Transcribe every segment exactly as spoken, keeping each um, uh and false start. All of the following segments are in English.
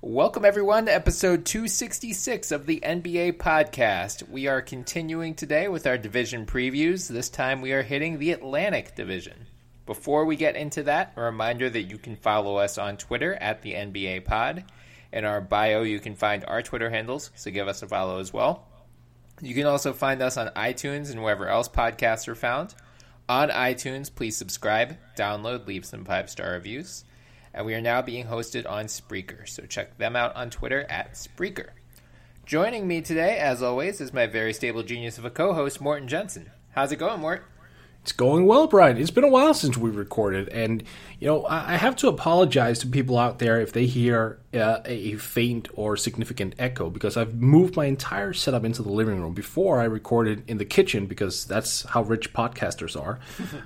Welcome, everyone, to episode two sixty-six of the N B A podcast. We are continuing today with our division previews. This time we are hitting the Atlantic Division. Before we get into that, a reminder that you can follow us on Twitter at the N B A pod. In our bio, you can find our Twitter handles, so give us a follow as well. You can also find us on iTunes and wherever else podcasts are found. On iTunes, please subscribe, download, leave some five-star reviews. And we are now being hosted on Spreaker, so check them out on Twitter at Spreaker. Joining me today, as always, is my very stable genius of a co-host, Morten Jensen. How's it going, Mort? It's going well, Brian. It's been a while since we recorded, and, you know, I have to apologize to people out there if they hear uh, a faint or significant echo, because I've moved my entire setup into the living room. Before, I recorded in the kitchen, because that's how rich podcasters are.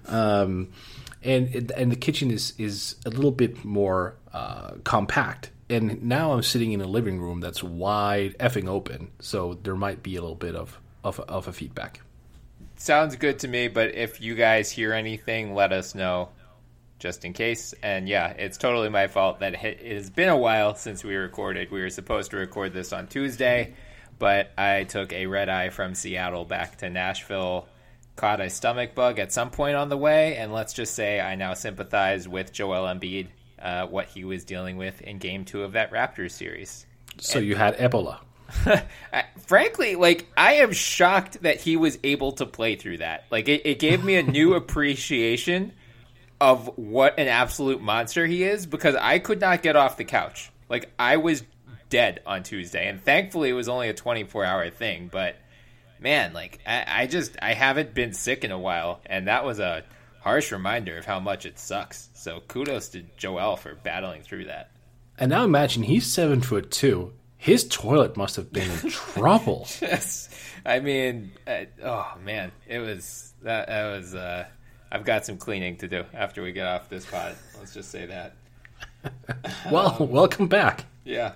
um And and the kitchen is, is a little bit more uh, compact. And now I'm sitting in a living room that's wide effing open. So there might be a little bit of, of, of a feedback. Sounds good to me, but if you guys hear anything, let us know just in case. And yeah, it's totally my fault that it has been a while since we recorded. We were supposed to record this on Tuesday, but I took a red eye from Seattle back to Nashville. Caught a stomach bug at some point on the way, and let's just say I now sympathize with Joel Embiid, uh, what he was dealing with in Game Two of that Raptors series. So and, you had Ebola. Frankly, like, I am shocked that he was able to play through that. Like, it, it gave me a new appreciation of what an absolute monster he is, because I could not get off the couch. Like, I was dead on Tuesday, and thankfully it was only a twenty-four hour thing, but man, like, I, I just, I haven't been sick in a while, and that was a harsh reminder of how much it sucks. So kudos to Joel for battling through that. And now imagine he's seven foot two. His toilet must have been in trouble. Yes. I mean, uh, oh man, it was, that, that was, uh, I've got some cleaning to do after we get off this pod. Let's just say that. Well, um, welcome back. Yeah.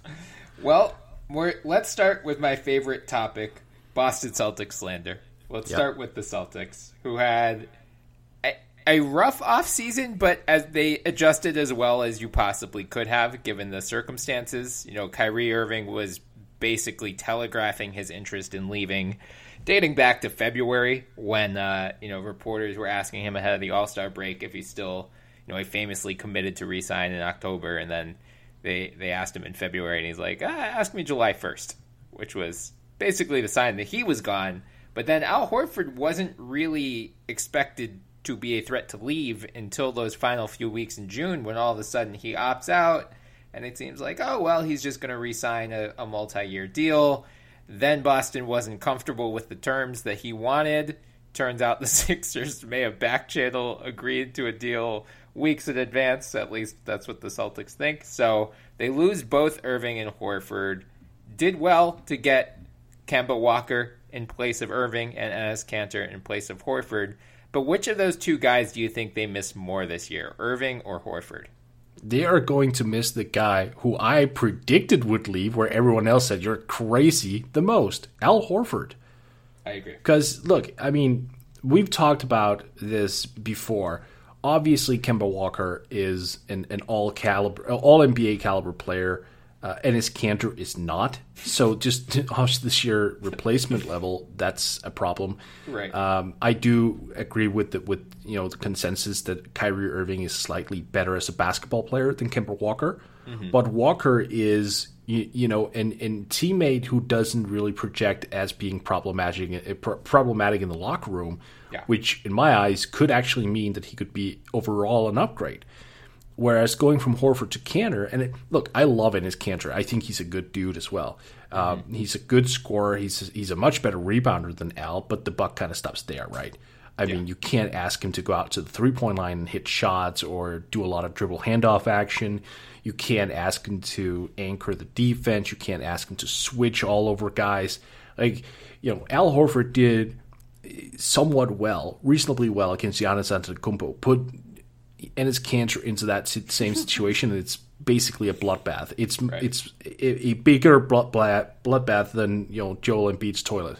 Well, we're, let's start with my favorite topic, Boston Celtics slander. Let's yep. start with the Celtics, who had a, a rough offseason, but as they adjusted as well as you possibly could have, given the circumstances. You know, Kyrie Irving was basically telegraphing his interest in leaving, dating back to February when, uh, you know, reporters were asking him ahead of the All-Star break if he's still, you know, he famously committed to re-sign in October, and then they, they asked him in February, and he's like, ah, ask me July first, which was basically the sign that he was gone. But then Al Horford wasn't really expected to be a threat to leave until those final few weeks in June, when all of a sudden he opts out, and it seems like, oh, well, he's just going to re-sign a, a multi-year deal. Then Boston wasn't comfortable with the terms that he wanted. Turns out the Sixers may have back-channel agreed to a deal weeks in advance. At least that's what the Celtics think. So they lose both Irving and Horford. Did well to get Kemba Walker in place of Irving and Enes Kanter in place of Horford. But which of those two guys do you think they miss more this year, Irving or Horford? They are going to miss the guy who I predicted would leave, where everyone else said you're crazy, the most, Al Horford. I agree. Because, look, I mean, we've talked about this before. Obviously, Kemba Walker is an, an all caliber, all N B A caliber player. Uh, Enes Kanter is not. So just off the sheer replacement level, that's a problem. Right. Um, I do agree with the, with you know the consensus that Kyrie Irving is slightly better as a basketball player than Kemba Walker. Mm-hmm. But Walker is you, you know an, an teammate who doesn't really project as being problematic problematic in the locker room, yeah. which in my eyes could actually mean that he could be overall an upgrade. Whereas going from Horford to Kanter, and it, look, I love Enes Kanter. I think he's a good dude as well. Um, mm-hmm. He's a good scorer. He's he's a much better rebounder than Al, but the buck kind of stops there, right? I yeah. mean, you can't ask him to go out to the three-point line and hit shots or do a lot of dribble handoff action. You can't ask him to anchor the defense. You can't ask him to switch all over guys. Like, you know, Al Horford did somewhat well, reasonably well against Giannis Antetokounmpo. Put Enes Kanter into that same situation, and it's basically a bloodbath. It's right. it's a, a bigger bloodbath bloodbath than you know Joel Embiid's toilet.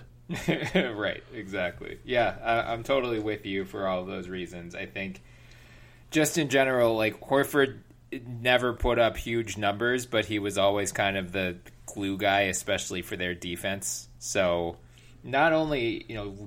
Right, exactly. Yeah, I, I'm totally with you for all of those reasons. I think just in general, like Horford, never put up huge numbers, but he was always kind of the glue guy, especially for their defense. So not only, you know,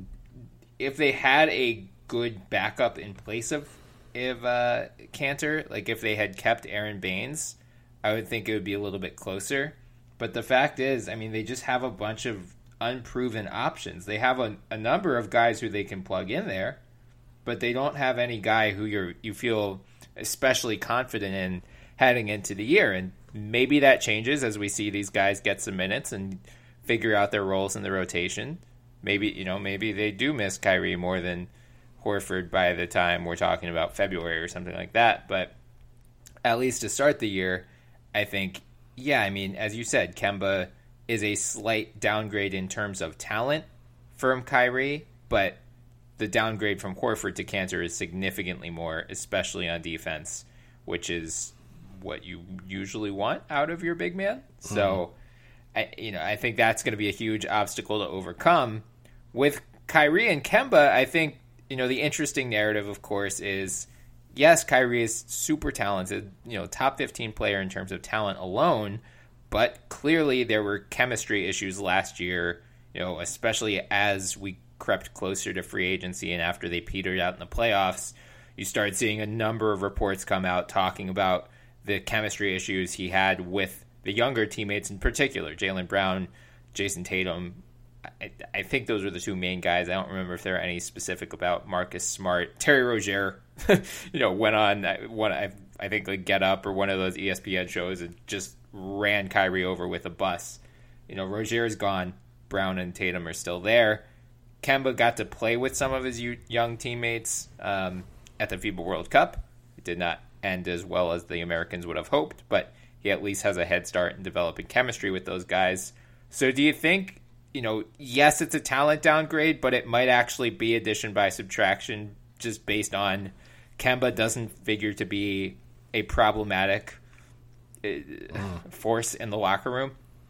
if they had a good backup in place of if uh, Kanter, like if they had kept Aaron Baines, I would think it would be a little bit closer. But the fact is, I mean, they just have a bunch of unproven options. They have a, a number of guys who they can plug in there, but they don't have any guy who you're you feel especially confident in heading into the year. And maybe that changes as we see these guys get some minutes and figure out their roles in the rotation. Maybe, you know, maybe they do miss Kyrie more than Horford by the time we're talking about February or something like that. But at least to start the year, I think, yeah, I mean, as you said, Kemba is a slight downgrade in terms of talent from Kyrie, but the downgrade from Horford to Kanter is significantly more, especially on defense, which is what you usually want out of your big man. Mm-hmm. So, I, you know, I think that's going to be a huge obstacle to overcome. With Kyrie and Kemba, I think, you know, the interesting narrative, of course, is, yes, Kyrie is super talented, you know, top fifteen player in terms of talent alone, but clearly there were chemistry issues last year, you know, especially as we crept closer to free agency and after they petered out in the playoffs. You started seeing a number of reports come out talking about the chemistry issues he had with the younger teammates, in particular, Jaylen Brown, Jason Tatum. I, I think those were the two main guys. I don't remember if there are any specific about Marcus Smart. Terry Rozier, you know, went on one, I, I think, like Get Up or one of those E S P N shows and just ran Kyrie over with a bus. You know, Rozier is gone. Brown and Tatum are still there. Kemba got to play with some of his young teammates um, at the FIBA World Cup. It did not end as well as the Americans would have hoped, but he at least has a head start in developing chemistry with those guys. So do you think, you know, yes, it's a talent downgrade, but it might actually be addition by subtraction just based on Kemba doesn't figure to be a problematic uh, mm. force in the locker room?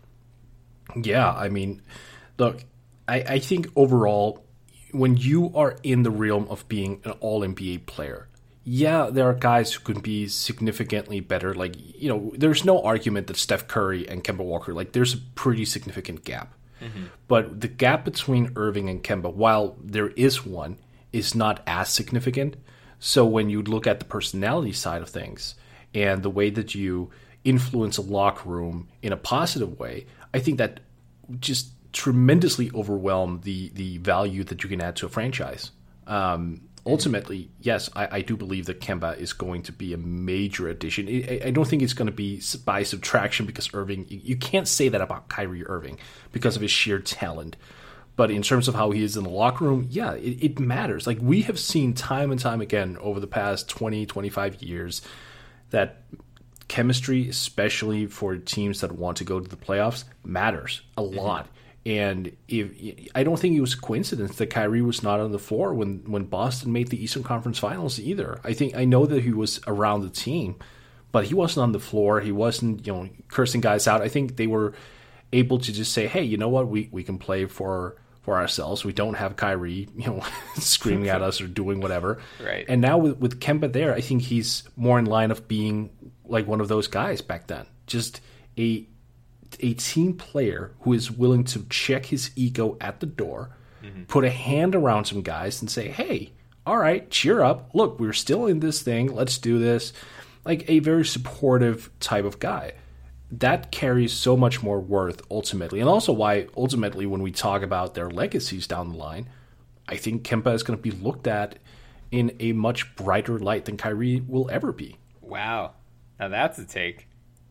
Yeah, I mean, look, I, I think overall, when you are in the realm of being an all-N B A player, yeah, there are guys who can be significantly better. Like, you know, there's no argument that Steph Curry and Kemba Walker, like, there's a pretty significant gap. Mm-hmm. But the gap between Irving and Kemba, while there is one, is not as significant. So when you look at the personality side of things and the way that you influence a locker room in a positive way, I think that just tremendously overwhelm the the value that you can add to a franchise. Um, ultimately, yes, I, I do believe that Kemba is going to be a major addition. I, I don't think it's going to be by subtraction because Irving, you, you can't say that about Kyrie Irving because of his sheer talent. But in terms of how he is in the locker room, yeah, it, it matters. Like we have seen time and time again over the past twenty, twenty-five years that chemistry, especially for teams that want to go to the playoffs, matters a lot. And if I don't think it was a coincidence that Kyrie was not on the floor when, when Boston made the Eastern Conference Finals either. I think I know that he was around the team, but he wasn't on the floor. He wasn't, you know, cursing guys out. I think they were able to just say, hey, you know what, we, we can play for for ourselves. We don't have Kyrie, you know, screaming at us or doing whatever. Right. And now with, with Kemba there, I think he's more in line of being like one of those guys back then. Just a a team player who is willing to check his ego at the door, mm-hmm. put a hand around some guys and say, hey, all right, cheer up. Look, we're still in this thing. Let's do this. Like a very supportive type of guy. That carries so much more worth ultimately. And also why ultimately when we talk about their legacies down the line, I think Kemba is going to be looked at in a much brighter light than Kyrie will ever be. Wow. Now that's a take.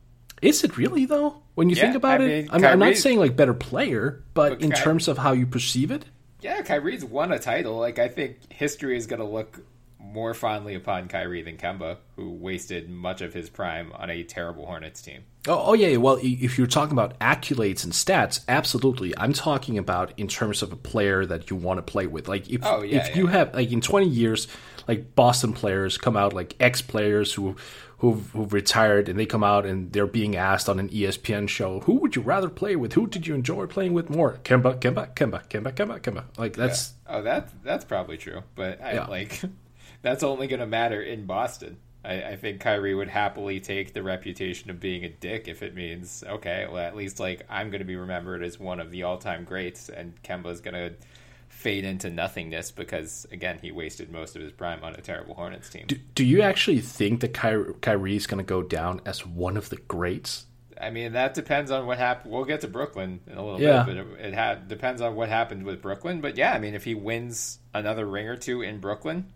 Is it really, though? When you yeah, think about I it? mean, I'm, I'm not saying, like, better player, but, but in Ky- terms of how you perceive it? Yeah, Kyrie's won a title. Like, I think history is going to look more fondly upon Kyrie than Kemba, who wasted much of his prime on a terrible Hornets team. Oh, oh yeah, well, if you're talking about accolades and stats, absolutely. I'm talking about in terms of a player that you want to play with. Like, if, oh, yeah, if yeah. you have, like, in twenty years, like, Boston players come out, like, ex-players who... Who've, who've retired and they come out and they're being asked on an E S P N show, who would you rather play with? Who did you enjoy playing with more? Kemba, Kemba, Kemba, Kemba, Kemba, Kemba. Like that's yeah. oh that's that's probably true, but I, yeah. like that's only going to matter in Boston. I, I think Kyrie would happily take the reputation of being a dick if it means, okay, well, at least like I'm going to be remembered as one of the all-time greats, and Kemba's going to fade into nothingness because, again, he wasted most of his prime on a terrible Hornets team. Do, do you actually think that Kyrie, Kyrie is going to go down as one of the greats? I mean, that depends on what happened. We'll get to Brooklyn in a little yeah. bit, but it, it ha- depends on what happened with Brooklyn. But yeah, I mean, if he wins another ring or two in Brooklyn,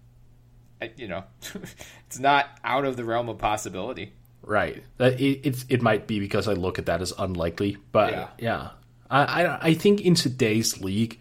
I, you know, it's not out of the realm of possibility. Right. It, it's it might be because I look at that as unlikely, but yeah, yeah. I, I I think in today's league,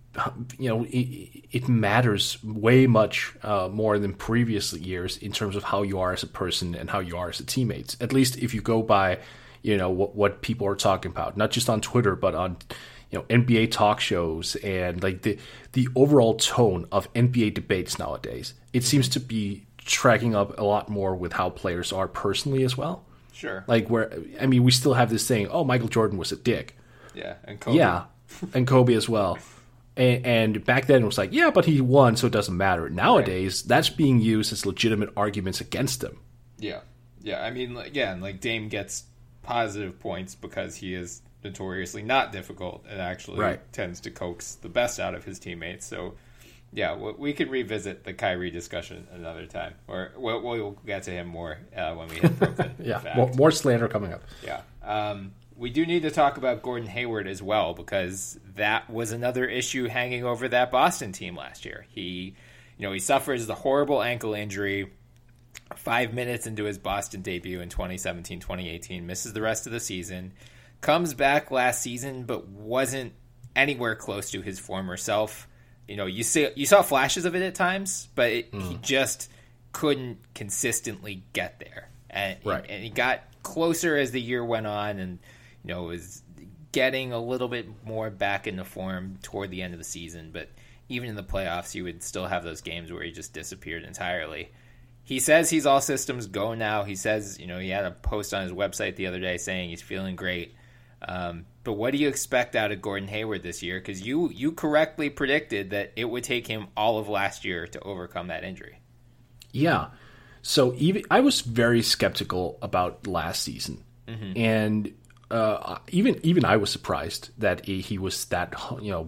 you know, it, it matters way much uh, more than previous years in terms of how you are as a person and how you are as a teammate. At least if you go by, you know, what, what people are talking about, not just on Twitter, but on, you know, N B A talk shows and like the the overall tone of N B A debates nowadays. It seems to be tracking up a lot more with how players are personally as well. Sure. Like where, I mean, we still have this saying, oh, Michael Jordan was a dick. Yeah, and Kobe. Yeah, and Kobe as well. And, and back then it was like, yeah, but he won, so it doesn't matter. Nowadays, right. That's being used as legitimate arguments against him. Yeah, yeah. I mean, like, yeah, and like Dame gets positive points because he is notoriously not difficult and actually right. tends to coax the best out of his teammates. So, yeah, we could revisit the Kyrie discussion another time, or we'll, we'll get to him more uh, when we hit Brooklyn. yeah, more, more slander coming up. Yeah. Um, We do need to talk about Gordon Hayward as well, because that was another issue hanging over that Boston team last year. He, you know, he suffers the horrible ankle injury five minutes into his Boston debut in twenty seventeen twenty eighteen, misses the rest of the season, comes back last season, but wasn't anywhere close to his former self. You know, you see, you saw flashes of it at times, but it, mm. he just couldn't consistently get there. And, right. and he got closer as the year went on, and you know, was getting a little bit more back into form toward the end of the season. But even in the playoffs, you would still have those games where he just disappeared entirely. He says he's all systems go now. He says, you know, he had a post on his website the other day saying he's feeling great. Um, but what do you expect out of Gordon Hayward this year? Because you, you correctly predicted that it would take him all of last year to overcome that injury. Yeah. So even I was very skeptical about last season. Mm-hmm. And Uh, even even I was surprised that he, he was that, you know,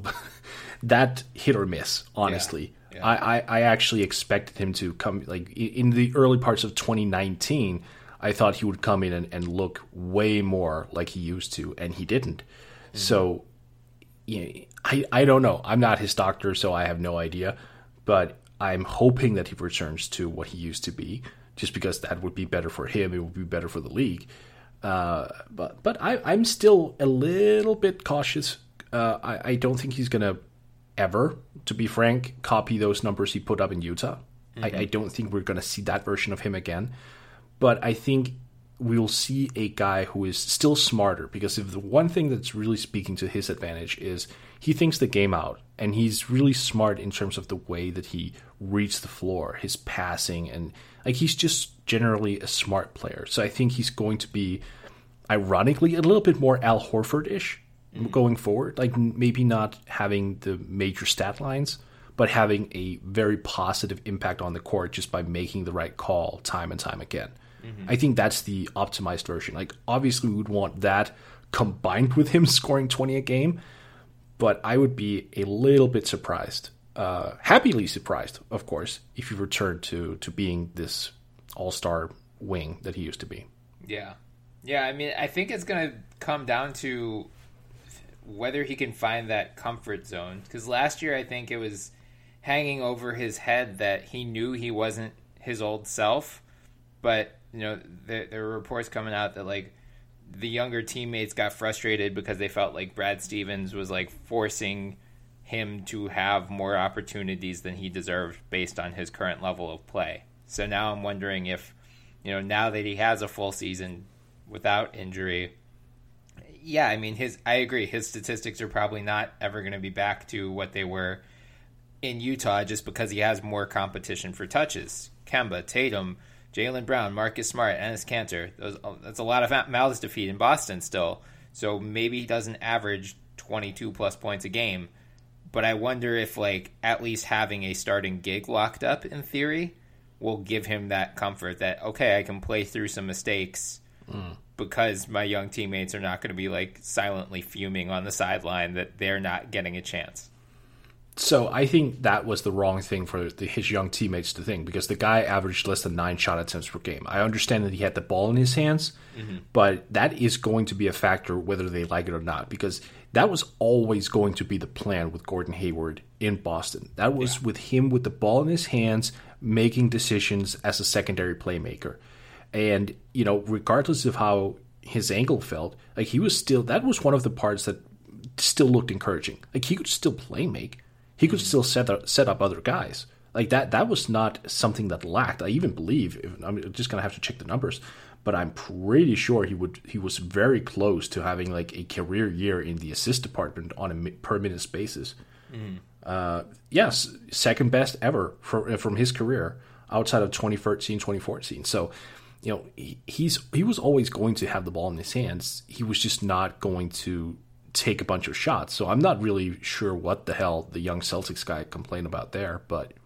that hit or miss, honestly. Yeah, yeah. I, I, I actually expected him to come, like, in the early parts of twenty nineteen, I thought he would come in and, and look way more like he used to, and he didn't. Mm-hmm. So, you know, I, I don't know. I'm not his doctor, so I have no idea. But I'm hoping that he returns to what he used to be, just because that would be better for him. It would be better for the league. Uh, but but I, I'm still a little bit cautious. Uh, I, I don't think he's going to ever, to be frank, copy those numbers he put up in Utah. Mm-hmm. I, I don't think we're going to see that version of him again. But I think we'll see a guy who is still smarter, because if the one thing that's really speaking to his advantage is he thinks the game out, and he's really smart in terms of the way that he reads the floor, his passing, and like he's just generally a smart player. So I think he's going to be, ironically, a little bit more Al Horford-ish mm-hmm. going forward. Like maybe not having the major stat lines, but having a very positive impact on the court just by making the right call time and time again. Mm-hmm. I think that's the optimized version. Like obviously we would want that combined with him scoring twenty a game, but I would be a little bit surprised. Uh, happily surprised, of course, if he returned to, to being this all-star wing that he used to be. Yeah. Yeah, I mean, I think it's going to come down to whether he can find that comfort zone. Because last year, I think it was hanging over his head that he knew he wasn't his old self. But, you know, there, there were reports coming out that, like, the younger teammates got frustrated because they felt like Brad Stevens was, like, forcing him to have more opportunities than he deserved based on his current level of play. So now I'm wondering if, you know, now that he has a full season without injury, yeah, I mean, his I agree, his statistics are probably not ever going to be back to what they were in Utah just because he has more competition for touches. Kemba, Tatum, Jaylen Brown, Marcus Smart, Enes Kanter, those, that's a lot of mouths to feed in Boston still. So maybe he doesn't average twenty-two plus points a game, but I wonder if, like, at least having a starting gig locked up in theory will give him that comfort that, okay, I can play through some mistakes mm. because my young teammates are not going to be like silently fuming on the sideline that they're not getting a chance. So I think that was the wrong thing for the, his young teammates to think, because the guy averaged less than nine shot attempts per game. I understand that he had the ball in his hands, mm-hmm. but that is going to be a factor whether they like it or not, because that was always going to be the plan with Gordon Hayward in Boston. That was yeah. with him with the ball in his hands, making decisions as a secondary playmaker. And, you know, regardless of how his ankle felt, like he was still, that was one of the parts that still looked encouraging. Like he could still play make. He could still set up, set up other guys. Like that that was not something that lacked. I even believe, if, I'm just going to have to check the numbers, but I'm pretty sure he would he was very close to having like a career year in the assist department on a per minutes basis. Mm. Uh, yes, second best ever from, from his career outside of twenty thirteen, twenty fourteen. So, you know, he, he's he was always going to have the ball in his hands. He was just not going to take a bunch of shots. So I'm not really sure what the hell the young Celtics guy complained about there, but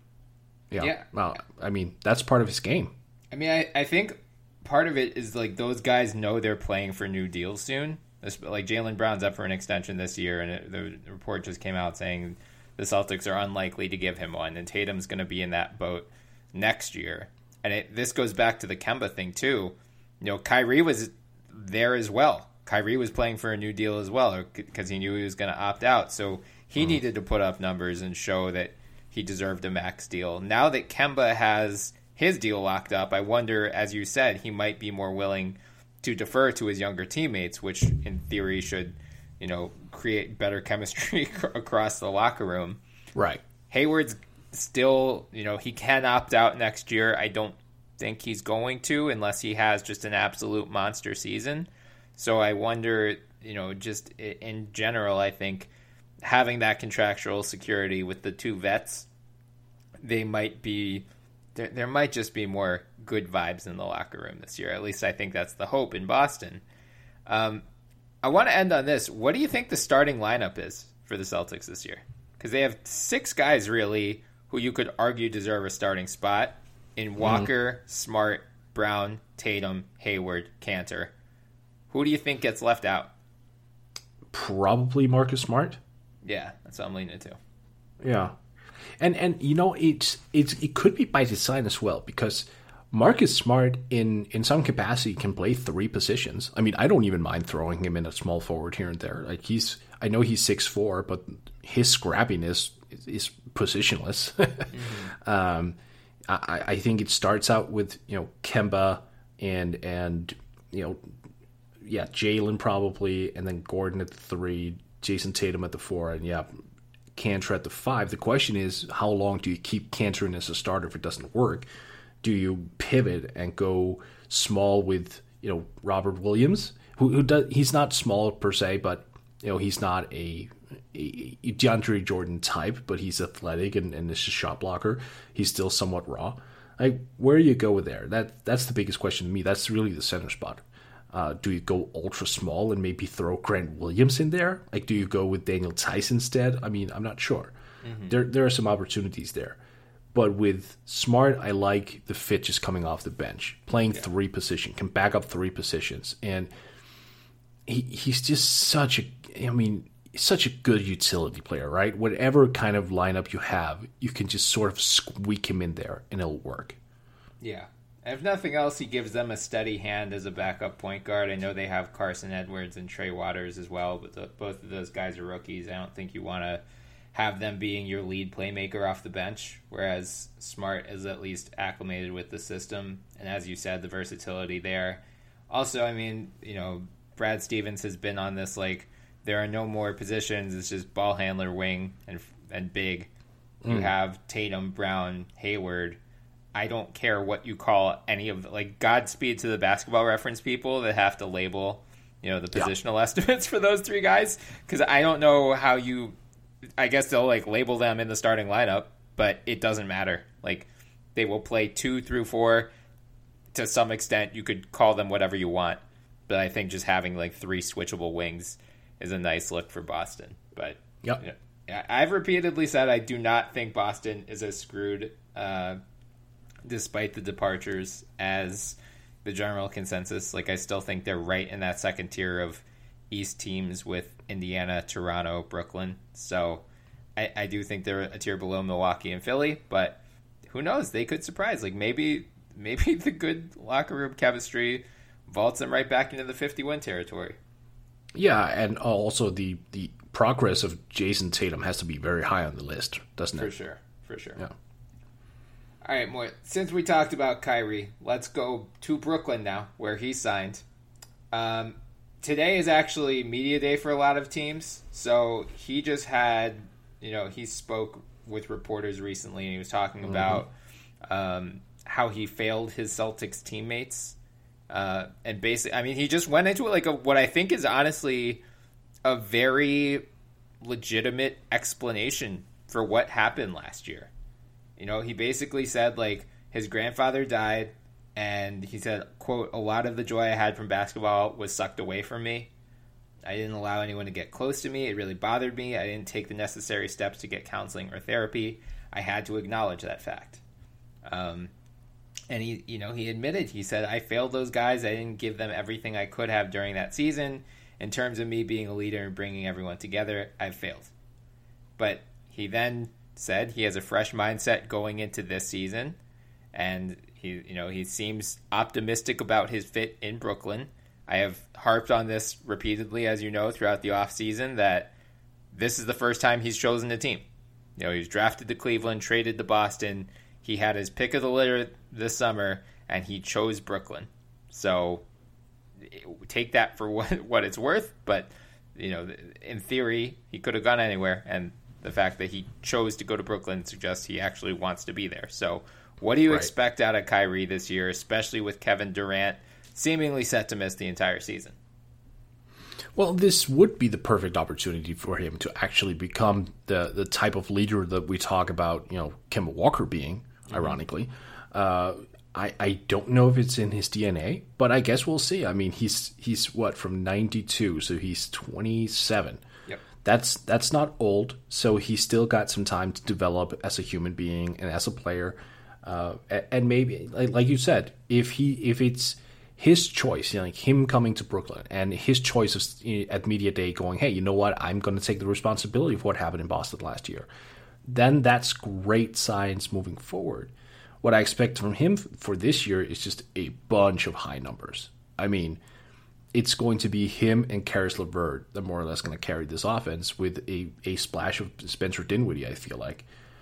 yeah, yeah. Well, I mean, that's part of his game. I mean, I, I think part of it is like those guys know they're playing for new deals soon. Like Jaylen Brown's up for an extension this year, and it, the report just came out saying the Celtics are unlikely to give him one, and Tatum's going to be in that boat next year. And it, this goes back to the Kemba thing too. You know, Kyrie was there as well. Kyrie was playing for a new deal as well because he knew he was going to opt out. So he mm. needed to put up numbers and show that he deserved a max deal. Now that Kemba has his deal locked up, I wonder, as you said, he might be more willing to defer to his younger teammates, which in theory should, you know, create better chemistry across the locker room. Right. Hayward's still, you know, he can opt out next year. I don't think he's going to unless he has just an absolute monster season. So I wonder, you know, just in general, I think having that contractual security with the two vets, they might be, there, there might just be more good vibes in the locker room this year. At least I think that's the hope in Boston. Um, I want to end on this. What do you think the starting lineup is for the Celtics this year? Because they have six guys, really, who you could argue deserve a starting spot in Walker, mm. Smart, Brown, Tatum, Hayward, Kanter. Who do you think gets left out? Probably Marcus Smart. Yeah, that's what I'm leaning to. Yeah, and and you know it's it's it could be by design as well, because Marcus Smart in in some capacity can play three positions. I mean, I don't even mind throwing him in a small forward here and there. Like he's, I know he's six foot four, but his scrappiness is, is positionless. mm-hmm. um, I, I think it starts out with you know Kemba and and you know. Yeah, Jaylen probably, and then Gordon at the three, Jason Tatum at the four, and yeah, Kanter at the five. The question is, how long do you keep Kanter in as a starter if it doesn't work? Do you pivot and go small with, you know, Robert Williams, who, who does, he's not small per se, but you know he's not a, a, a DeAndre Jordan type, but he's athletic and, and is a shot blocker. He's still somewhat raw. Like, where do you go with there? That that's the biggest question to me. That's really the center spot. Uh, do you go ultra small and maybe throw Grant Williams in there? Like, do you go with Daniel Tice instead? I mean, I'm not sure. Mm-hmm. There there are some opportunities there. But with Smart, I like the fit just coming off the bench, playing yeah. three position, can back up three positions. And he he's just such a, I mean, such a good utility player, right? Whatever kind of lineup you have, you can just sort of squeak him in there and it'll work. Yeah. If nothing else, he gives them a steady hand as a backup point guard. I know they have Carson Edwards and Trey Waters as well, but the, both of those guys are rookies. I don't think you want to have them being your lead playmaker off the bench, whereas Smart is at least acclimated with the system. And as you said, the versatility there. Also, I mean, you know, Brad Stevens has been on this, like, there are no more positions. It's just ball handler, wing, and and big. Mm. You have Tatum, Brown, Hayward. I don't care what you call any of, like, Godspeed to the Basketball Reference people that have to label, you know, the positional yeah. estimates for those three guys, because I don't know how you, I guess they'll, like, label them in the starting lineup, but it doesn't matter. Like, they will play two through four to some extent. You could call them whatever you want, but I think just having, like, three switchable wings is a nice look for Boston. But yep. you know, I've repeatedly said I do not think Boston is as screwed uh, despite the departures, as the general consensus. Like, I still think they're right in that second tier of East teams with Indiana, Toronto, Brooklyn. So I, I do think they're a tier below Milwaukee and Philly, but who knows? They could surprise. Like, maybe maybe the good locker room chemistry vaults them right back into the fifty-win territory. Yeah, and also the, the progress of Jason Tatum has to be very high on the list, doesn't it? For sure, for sure. Yeah. All right, Moy, since we talked about Kyrie, let's go to Brooklyn now, where he signed. Um, today is actually media day for a lot of teams, so he just had, you know, he spoke with reporters recently, and he was talking mm-hmm. about um, how he failed his Celtics teammates. Uh, and basically, I mean, he just went into it like a, what I think is honestly a very legitimate explanation for what happened last year. You know, he basically said, like, his grandfather died, and he said, quote, "A lot of the joy I had from basketball was sucked away from me. I didn't allow anyone to get close to me. It really bothered me. I didn't take the necessary steps to get counseling or therapy. I had to acknowledge that fact." Um, and he, you know, he admitted, he said, "I failed those guys. I didn't give them everything I could have during that season. In terms of me being a leader and bringing everyone together, I've failed." But he then said he has a fresh mindset going into this season, and he, you know, he seems optimistic about his fit in Brooklyn. I have harped on this repeatedly, as you know, throughout the offseason, that this is the first time he's chosen a team. You know, he was drafted to Cleveland, traded to Boston. He had his pick of the litter this summer, and he chose Brooklyn. So take that for what, what it's worth, but, you know, in theory, he could have gone anywhere, and the fact that he chose to go to Brooklyn suggests he actually wants to be there. So what do you right. expect out of Kyrie this year, especially with Kevin Durant seemingly set to miss the entire season? Well, this would be the perfect opportunity for him to actually become the, the type of leader that we talk about, you know, Kemba Walker being, mm-hmm. ironically. Uh, I, I don't know if it's in his D N A, but I guess we'll see. I mean, he's, he's what, from ninety-two, so he's twenty-seven. Yep. That's that's not old, so he's still got some time to develop as a human being and as a player. Uh, and maybe, like, like you said, if he if it's his choice, you know, like him coming to Brooklyn and his choice of, you know, at media day going, hey, you know what, I'm going to take the responsibility of what happened in Boston last year, then that's great signs moving forward. What I expect from him for this year is just a bunch of high numbers. I mean, it's going to be him and Karis LeVert that more or less going to carry this offense with a, a splash of Spencer Dinwiddie, I feel like.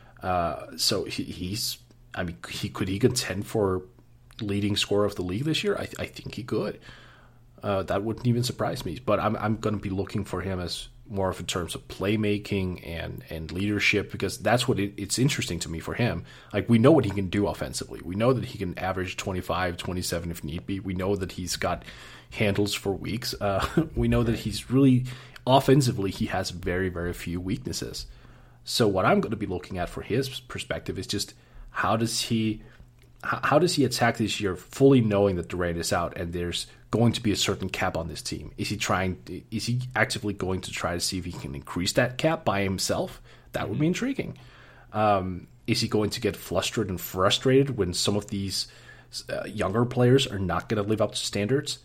Uh, so he, he's, I mean, he could he contend for leading scorer of the league this year? I, I think he could. Uh, that wouldn't even surprise me. But I'm I'm going to be looking for him as more of in terms of playmaking and, and leadership, because that's what it, it's interesting to me for him. Like, we know what he can do offensively. We know that he can average twenty-five, twenty-seven if need be. We know that he's got handles for weeks. Uh, we know that he's really, offensively, he has very, very few weaknesses. So what I'm going to be looking at for his perspective is just how does he how does he attack this year fully knowing that Durant is out and there's going to be a certain cap on this team? Is he trying? Is he actively going to try to see if he can increase that cap by himself? That would be intriguing. Um, is he going to get flustered and frustrated when some of these uh, younger players are not going to live up to standards?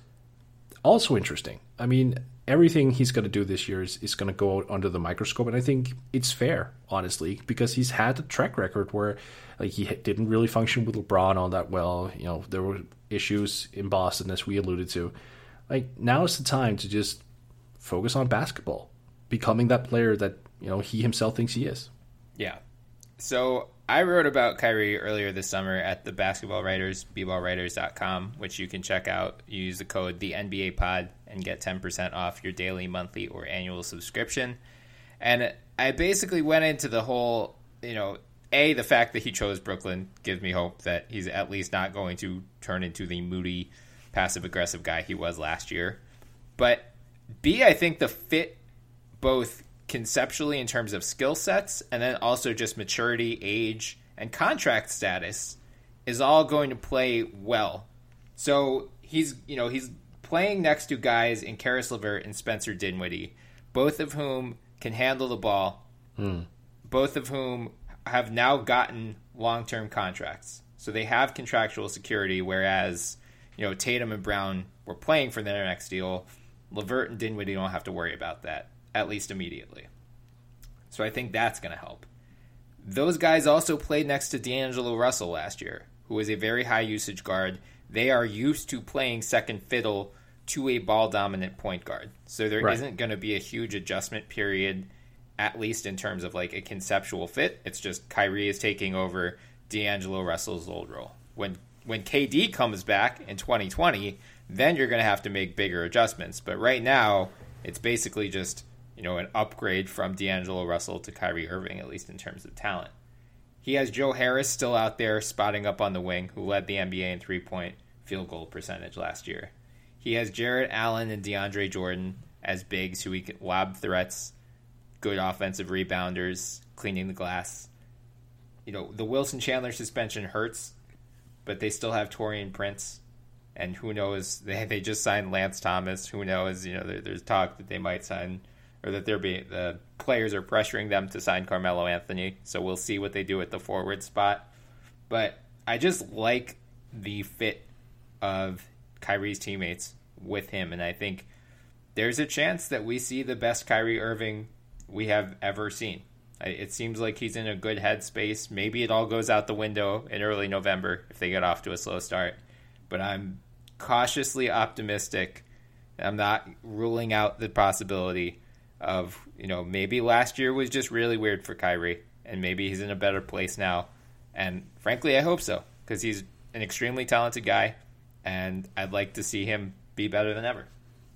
Also interesting. I mean, everything he's going to do this year is, is going to go under the microscope, and I think it's fair, honestly, because he's had a track record where, like, he didn't really function with LeBron all that well. You know, there were issues in Boston, as we alluded to. Like, now is the time to just focus on basketball, becoming that player that, you know, he himself thinks he is. Yeah. So I wrote about Kyrie earlier this summer at the Basketball Writers, b ball writers dot com, which you can check out. You use the code the N B A pod and get ten percent off your daily, monthly, or annual subscription. And I basically went into the whole, you know, A, the fact that he chose Brooklyn gives me hope that he's at least not going to turn into the moody, passive-aggressive guy he was last year. But B, I think the fit both conceptually in terms of skill sets and then also just maturity, age, and contract status is all going to play well. So he's, you know, he's playing next to guys in Karis LeVert and Spencer Dinwiddie, both of whom can handle the ball, hmm. both of whom have now gotten long-term contracts. So they have contractual security, whereas, you know, Tatum and Brown were playing for their next deal. LeVert and Dinwiddie don't have to worry about that, at least immediately. So I think that's going to help. Those guys also played next to D'Angelo Russell last year, who is a very high usage guard. They are used to playing second fiddle to a ball-dominant point guard. So there right. isn't going to be a huge adjustment period, at least in terms of like a conceptual fit. It's just Kyrie is taking over D'Angelo Russell's old role. When when K D comes back in twenty twenty, then you're going to have to make bigger adjustments. But right now, it's basically just, you know, an upgrade from D'Angelo Russell to Kyrie Irving, at least in terms of talent. He has Joe Harris still out there spotting up on the wing, who led the N B A in three-point field goal percentage last year. He has Jarrett Allen and DeAndre Jordan as bigs who he can lob threats, good offensive rebounders, cleaning the glass. You know, the Wilson Chandler suspension hurts, but they still have Taurean Prince. And who knows, they they just signed Lance Thomas. Who knows, you know, there, there's talk that they might sign, or that they're being, the players are pressuring them to sign Carmelo Anthony. So we'll see what they do at the forward spot. But I just like the fit of Kyrie's teammates with him. And I think there's a chance that we see the best Kyrie Irving we have ever seen. It seems like he's in a good headspace. Maybe it all goes out the window in early November if they get off to a slow start. But I'm cautiously optimistic. I'm not ruling out the possibility of, you know, maybe last year was just really weird for Kyrie, and maybe he's in a better place now. And frankly, I hope so, because he's an extremely talented guy, and I'd like to see him be better than ever.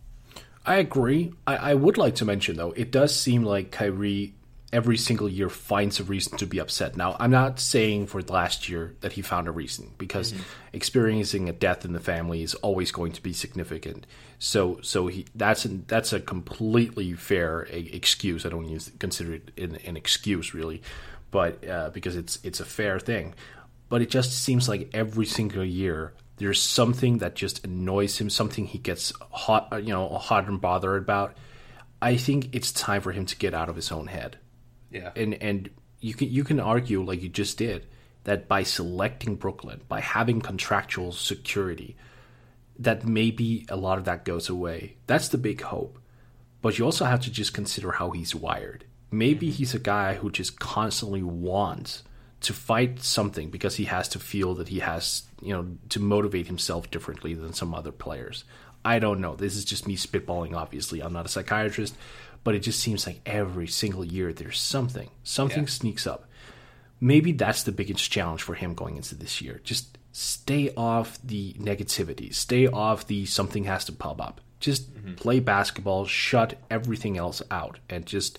I agree. I, I would like to mention, though, it does seem like Kyrie every single year finds a reason to be upset. Now, I'm not saying for last year that he found a reason, because mm-hmm. experiencing a death in the family is always going to be significant. So, so he that's a, that's a completely fair excuse. I don't use consider it an, an excuse really, but uh, because it's it's a fair thing. But it just seems like every single year there's something that just annoys him, something he gets hot, you know, hot and bothered about. I think it's time for him to get out of his own head. Yeah. And and you can you can argue, like you just did, that by selecting Brooklyn, by having contractual security, that maybe a lot of that goes away. That's the big hope. But you also have to just consider how he's wired. Maybe mm-hmm. he's a guy who just constantly wants to fight something because he has to feel that he has, you know, to motivate himself differently than some other players. I don't know. This is just me spitballing, obviously. I'm not a psychiatrist. But it just seems like every single year there's something. Something yeah. sneaks up. Maybe that's the biggest challenge for him going into this year. Just stay off the negativity. Stay off the something has to pop up. Just mm-hmm. play basketball, shut everything else out, and just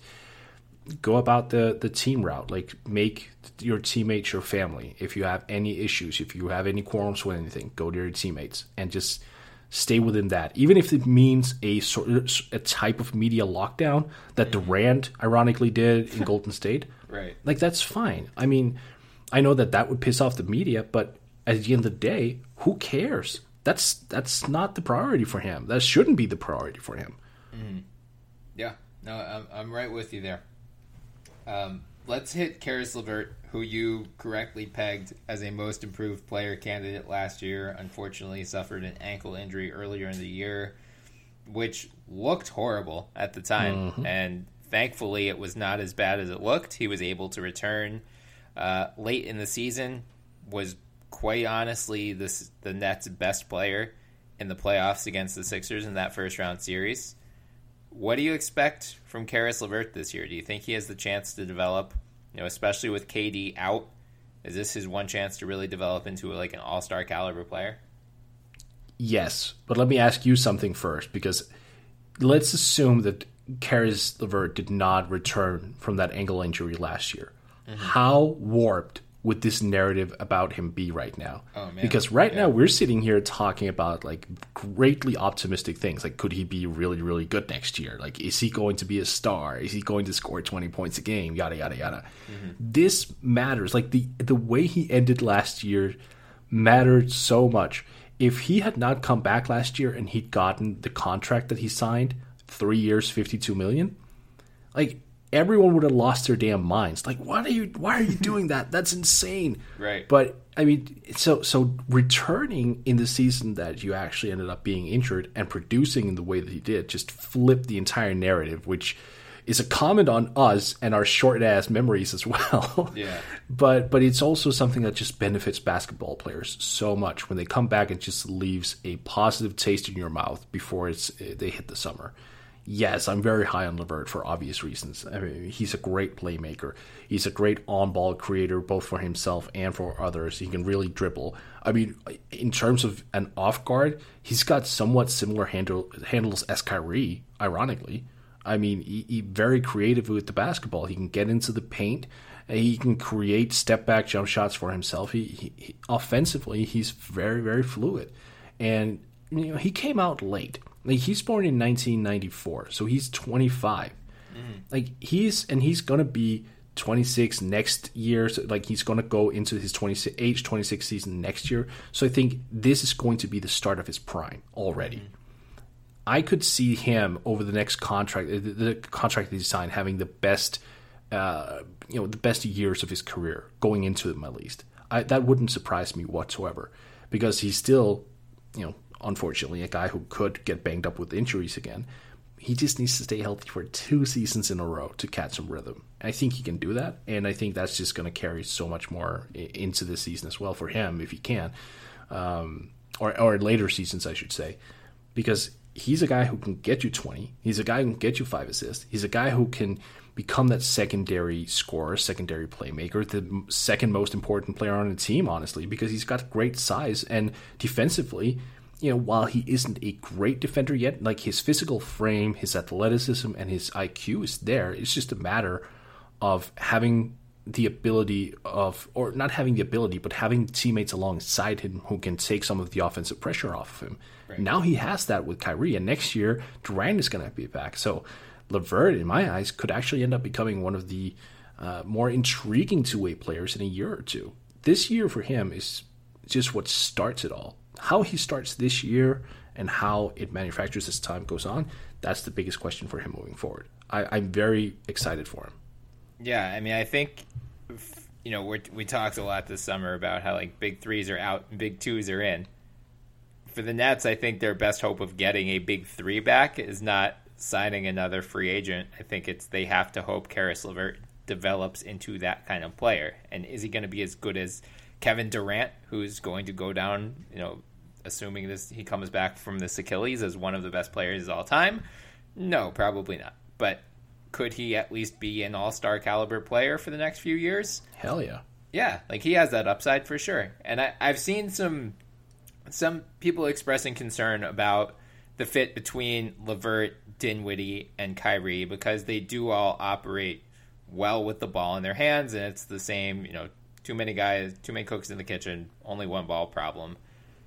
go about the, the team route. Like, make your teammates your family. If you have any issues, if you have any quarrels with anything, go to your teammates and just stay within that, even if it means a sort of a type of media lockdown that mm-hmm. Durant ironically did in Golden State. Right. Like, that's fine. I mean, I know that that would piss off the media, but at the end of the day, who cares? That's that's not the priority for him. That shouldn't be the priority for him. Mm-hmm. Yeah. No, I'm, I'm right with you there. Um, let's hit Caris LeVert, who you correctly pegged as a most improved player candidate last year. Unfortunately, suffered an ankle injury earlier in the year, which looked horrible at the time. Mm-hmm. And thankfully, it was not as bad as it looked. He was able to return uh, late in the season, was quite honestly this, the Nets' best player in the playoffs against the Sixers in that first-round series. What do you expect from Caris LeVert this year? Do you think he has the chance to develop, you know, especially with K D out? Is this his one chance to really develop into like an all-star caliber player? Yes, but let me ask you something first, because let's assume that Caris LeVert did not return from that ankle injury last year. Mm-hmm. How warped would this narrative about him be right now? Oh, man. Because right yeah. now we're sitting here talking about like greatly optimistic things. Like, could he be really, really good next year? Like, is he going to be a star? Is he going to score twenty points a game? Yada, yada, yada. Mm-hmm. This matters. Like, the, the way he ended last year mattered so much. If he had not come back last year and he'd gotten the contract that he signed, three years, fifty-two million dollars, like, everyone would have lost their damn minds. Like, why are you why are you doing that? That's insane. Right. But I mean, so so returning in the season that you actually ended up being injured and producing in the way that he did just flipped the entire narrative, which is a comment on us and our short ass memories as well. Yeah. but but it's also something that just benefits basketball players so much when they come back. It just leaves a positive taste in your mouth before it's they hit the summer. Yes, I'm very high on LeVert for obvious reasons. I mean, he's a great playmaker. He's a great on-ball creator, both for himself and for others. He can really dribble. I mean, in terms of an off guard, he's got somewhat similar handle, handles as Kyrie, ironically. I mean, he, he very creative with the basketball. He can get into the paint. He can create step-back jump shots for himself. He, he, he offensively, he's very, very fluid. And you know, he came out late. Like, he's born in nineteen ninety-four, so he's twenty-five. Mm. Like, he's and he's gonna be twenty-six next year. So, like, he's gonna go into his twenty-six, age twenty-six season next year. So I think this is going to be the start of his prime already. Mm. I could see him over the next contract, the, the contract that he signed, having the best, uh, you know, the best years of his career going into them at least. I, that wouldn't surprise me whatsoever, because he's still, you know, unfortunately a guy who could get banged up with injuries again. He just needs to stay healthy for two seasons in a row to catch some rhythm. I think he can do that, and I think that's just going to carry so much more into this season as well for him if he can, um, or or later seasons, I should say, because he's a guy who can get you twenty. He's a guy who can get you five assists. He's a guy who can become that secondary scorer, secondary playmaker, the second most important player on the team, honestly, because he's got great size, and defensively, you know, while he isn't a great defender yet, like, his physical frame, his athleticism, and his I Q is there. It's just a matter of having the ability of, or not having the ability, but having teammates alongside him who can take some of the offensive pressure off of him. Right. Now he has that with Kyrie, and next year Durant is going to be back. So LeVert, in my eyes, could actually end up becoming one of the uh, more intriguing two-way players in a year or two. This year for him is just what starts it all. How he starts this year and how it manufactures as time goes on, that's the biggest question for him moving forward. I, I'm very excited for him. Yeah, I mean, I think, you know, we're, we talked a lot this summer about how, like, big threes are out and big twos are in. For the Nets, I think their best hope of getting a big three back is not signing another free agent. I think it's they have to hope Caris LeVert develops into that kind of player. And is he going to be as good as Kevin Durant, who's going to go down, you know, assuming this he comes back from this Achilles as one of the best players of all time? No, probably not. But could he at least be an all-star caliber player for the next few years? Hell yeah. Yeah, like, he has that upside for sure. And I, I've seen some some people expressing concern about the fit between LeVert, Dinwiddie, and Kyrie, because they do all operate well with the ball in their hands, and it's the same, you know, too many guys, too many cooks in the kitchen, only one ball problem.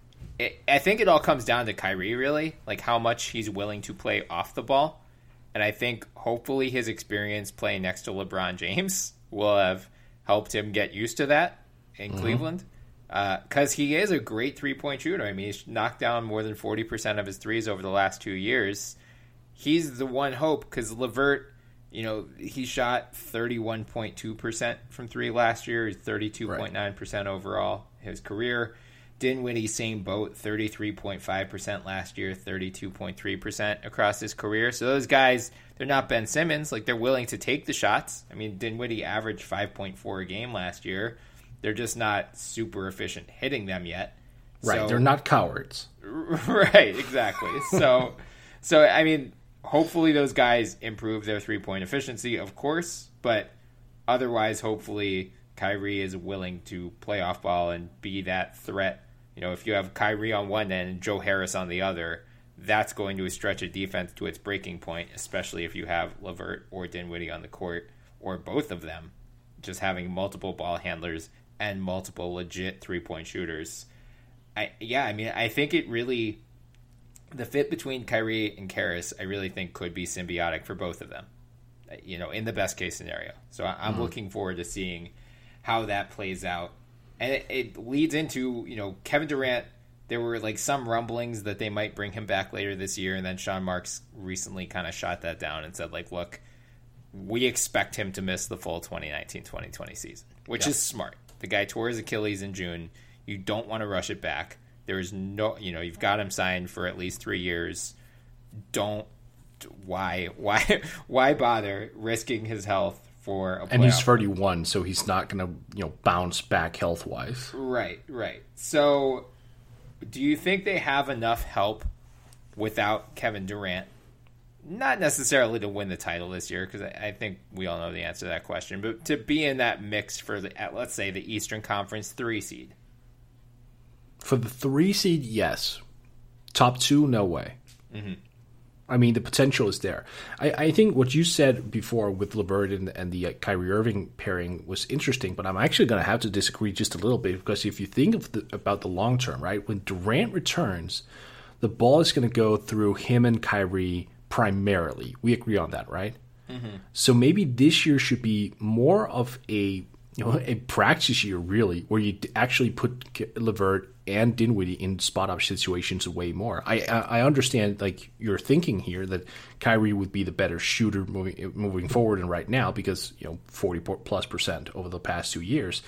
It, I think it all comes down to Kyrie, really, like how much he's willing to play off the ball. And I think hopefully his experience playing next to LeBron James will have helped him get used to that in mm-hmm. Cleveland. Because uh, he is a great three-point shooter. I mean, he's knocked down more than forty percent of his threes over the last two years. He's the one hope, because LeVert, you know, he shot thirty-one point two percent from three last year. He's thirty-two point nine percent right. overall his career. Dinwiddie, same boat, thirty-three point five percent last year, thirty-two point three percent across his career. So those guys, they're not Ben Simmons. Like, they're willing to take the shots. I mean, Dinwiddie averaged five point four a game last year. They're just not super efficient hitting them yet. Right, so, they're not cowards. Right, exactly. so, so I mean, hopefully those guys improve their three-point efficiency, of course, but otherwise, hopefully, Kyrie is willing to play off ball and be that threat. You know, if you have Kyrie on one end and Joe Harris on the other, that's going to stretch a defense to its breaking point, especially if you have LeVert or Dinwiddie on the court, or both of them, just having multiple ball handlers and multiple legit three-point shooters. I yeah, I mean, I think it really, the fit between Kyrie and Caris, I really think could be symbiotic for both of them, you know, in the best case scenario. So I'm mm-hmm. looking forward to seeing how that plays out. And it, it leads into, you know, Kevin Durant. There were like some rumblings that they might bring him back later this year, and then Sean Marks recently kind of shot that down and said, like, look, we expect him to miss the full twenty nineteen twenty twenty season, which yeah. is smart. The guy tore his Achilles in June. You don't want to rush it back. There is no, you know, you've got him signed for at least three years. Don't, why, why, why bother risking his health for a playoff? And he's thirty-one, so he's not going to, you know, bounce back health wise. Right, right. So, do you think they have enough help without Kevin Durant? Not necessarily to win the title this year, because I, I think we all know the answer to that question, but to be in that mix for the, let's say, the Eastern Conference three seed. For the three seed, yes. Top two, no way. Mm-hmm. I mean, the potential is there. I, I think what you said before with LeVert and, and the uh, Kyrie Irving pairing was interesting, but I'm actually going to have to disagree just a little bit, because if you think of the, about the long term, right, when Durant returns, the ball is going to go through him and Kyrie primarily. We agree on that, right? Mm-hmm. So maybe this year should be more of a you know a practice year, really, where you actually put LeVert and Dinwiddie in spot-up situations way more. I, I I understand like your thinking here that Kyrie would be the better shooter moving moving forward and right now because you know forty plus percent over the past two years,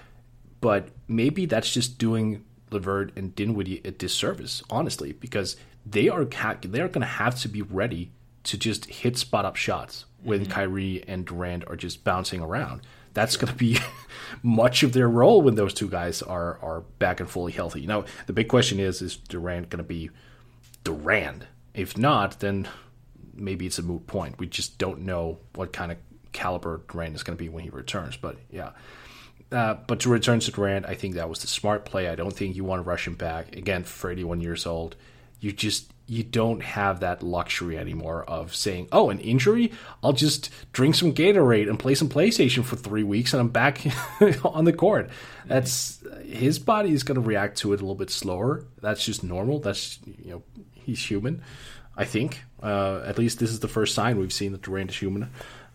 but maybe that's just doing LeVert and Dinwiddie a disservice, honestly, because they are they are going to have to be ready to just hit spot-up shots when mm-hmm. Kyrie and Durant are just bouncing around. That's going to be much of their role when those two guys are are back and fully healthy. Now, the big question is, is Durant going to be Durant? If not, then maybe it's a moot point. We just don't know what kind of caliber Durant is going to be when he returns. But, yeah. Uh, but to return to Durant, I think that was the smart play. I don't think you want to rush him back. Again, thirty-one years old. You just you don't have that luxury anymore of saying, oh, an injury? I'll just drink some Gatorade and play some PlayStation for three weeks and I'm back on the court. That's his body is going to react to it a little bit slower. That's just normal. That's, you know, he's human, I think. Uh, at least this is the first sign we've seen that Durant is human.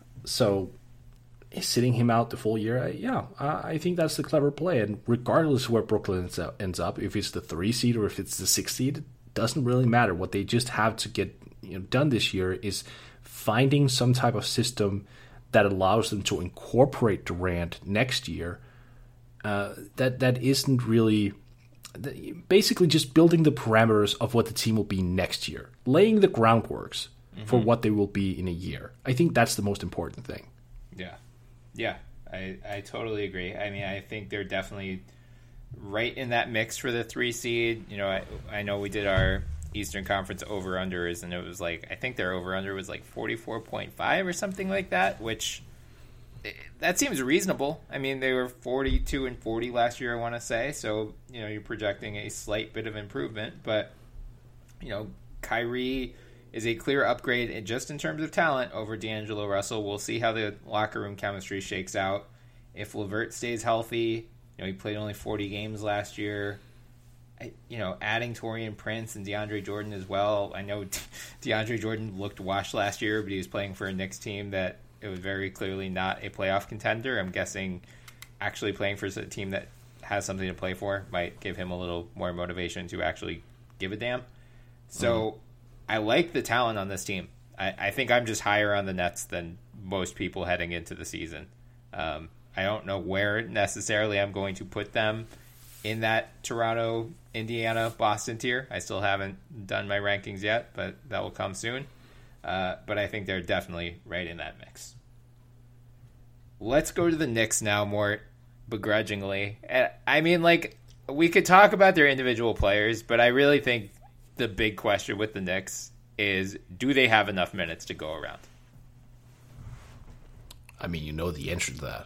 So sitting him out the full year, yeah, I think that's the clever play. And regardless of where Brooklyn ends up, ends up, if it's the three seed or if it's the six seed, doesn't really matter. What they just have to get you know, done this year is finding some type of system that allows them to incorporate Durant next year. Uh, that that isn't really basically just building the parameters of what the team will be next year, laying the groundworks mm-hmm. for what they will be in a year. I think that's the most important thing. Yeah, yeah, I I totally agree. I mean, I think they're definitely right in that mix for the three seed. You know, I, I know we did our Eastern Conference over-unders, and it was like, I think their over-under was like forty-four point five or something like that, which, that seems reasonable. I mean, they were forty-two and forty last year, I want to say, so, you know, you're projecting a slight bit of improvement, but, you know, Kyrie is a clear upgrade just in terms of talent over D'Angelo Russell. We'll see how the locker room chemistry shakes out. If LeVert stays healthy, you know, he played only forty games last year. I, you know, adding Taurean Prince and DeAndre Jordan as well. I know DeAndre Jordan looked washed last year, but he was playing for a Knicks team that it was very clearly not a playoff contender. I'm guessing actually playing for a team that has something to play for might give him a little more motivation to actually give a damn. So mm-hmm. I like the talent on this team. I, I think I'm just higher on the Nets than most people heading into the season. Um, I don't know where necessarily I'm going to put them in that Toronto, Indiana, Boston tier. I still haven't done my rankings yet, but that will come soon. Uh, but I think they're definitely right in that mix. Let's go to the Knicks now, more begrudgingly. I mean, like, we could talk about their individual players, but I really think the big question with the Knicks is, do they have enough minutes to go around? I mean, you know the answer to that.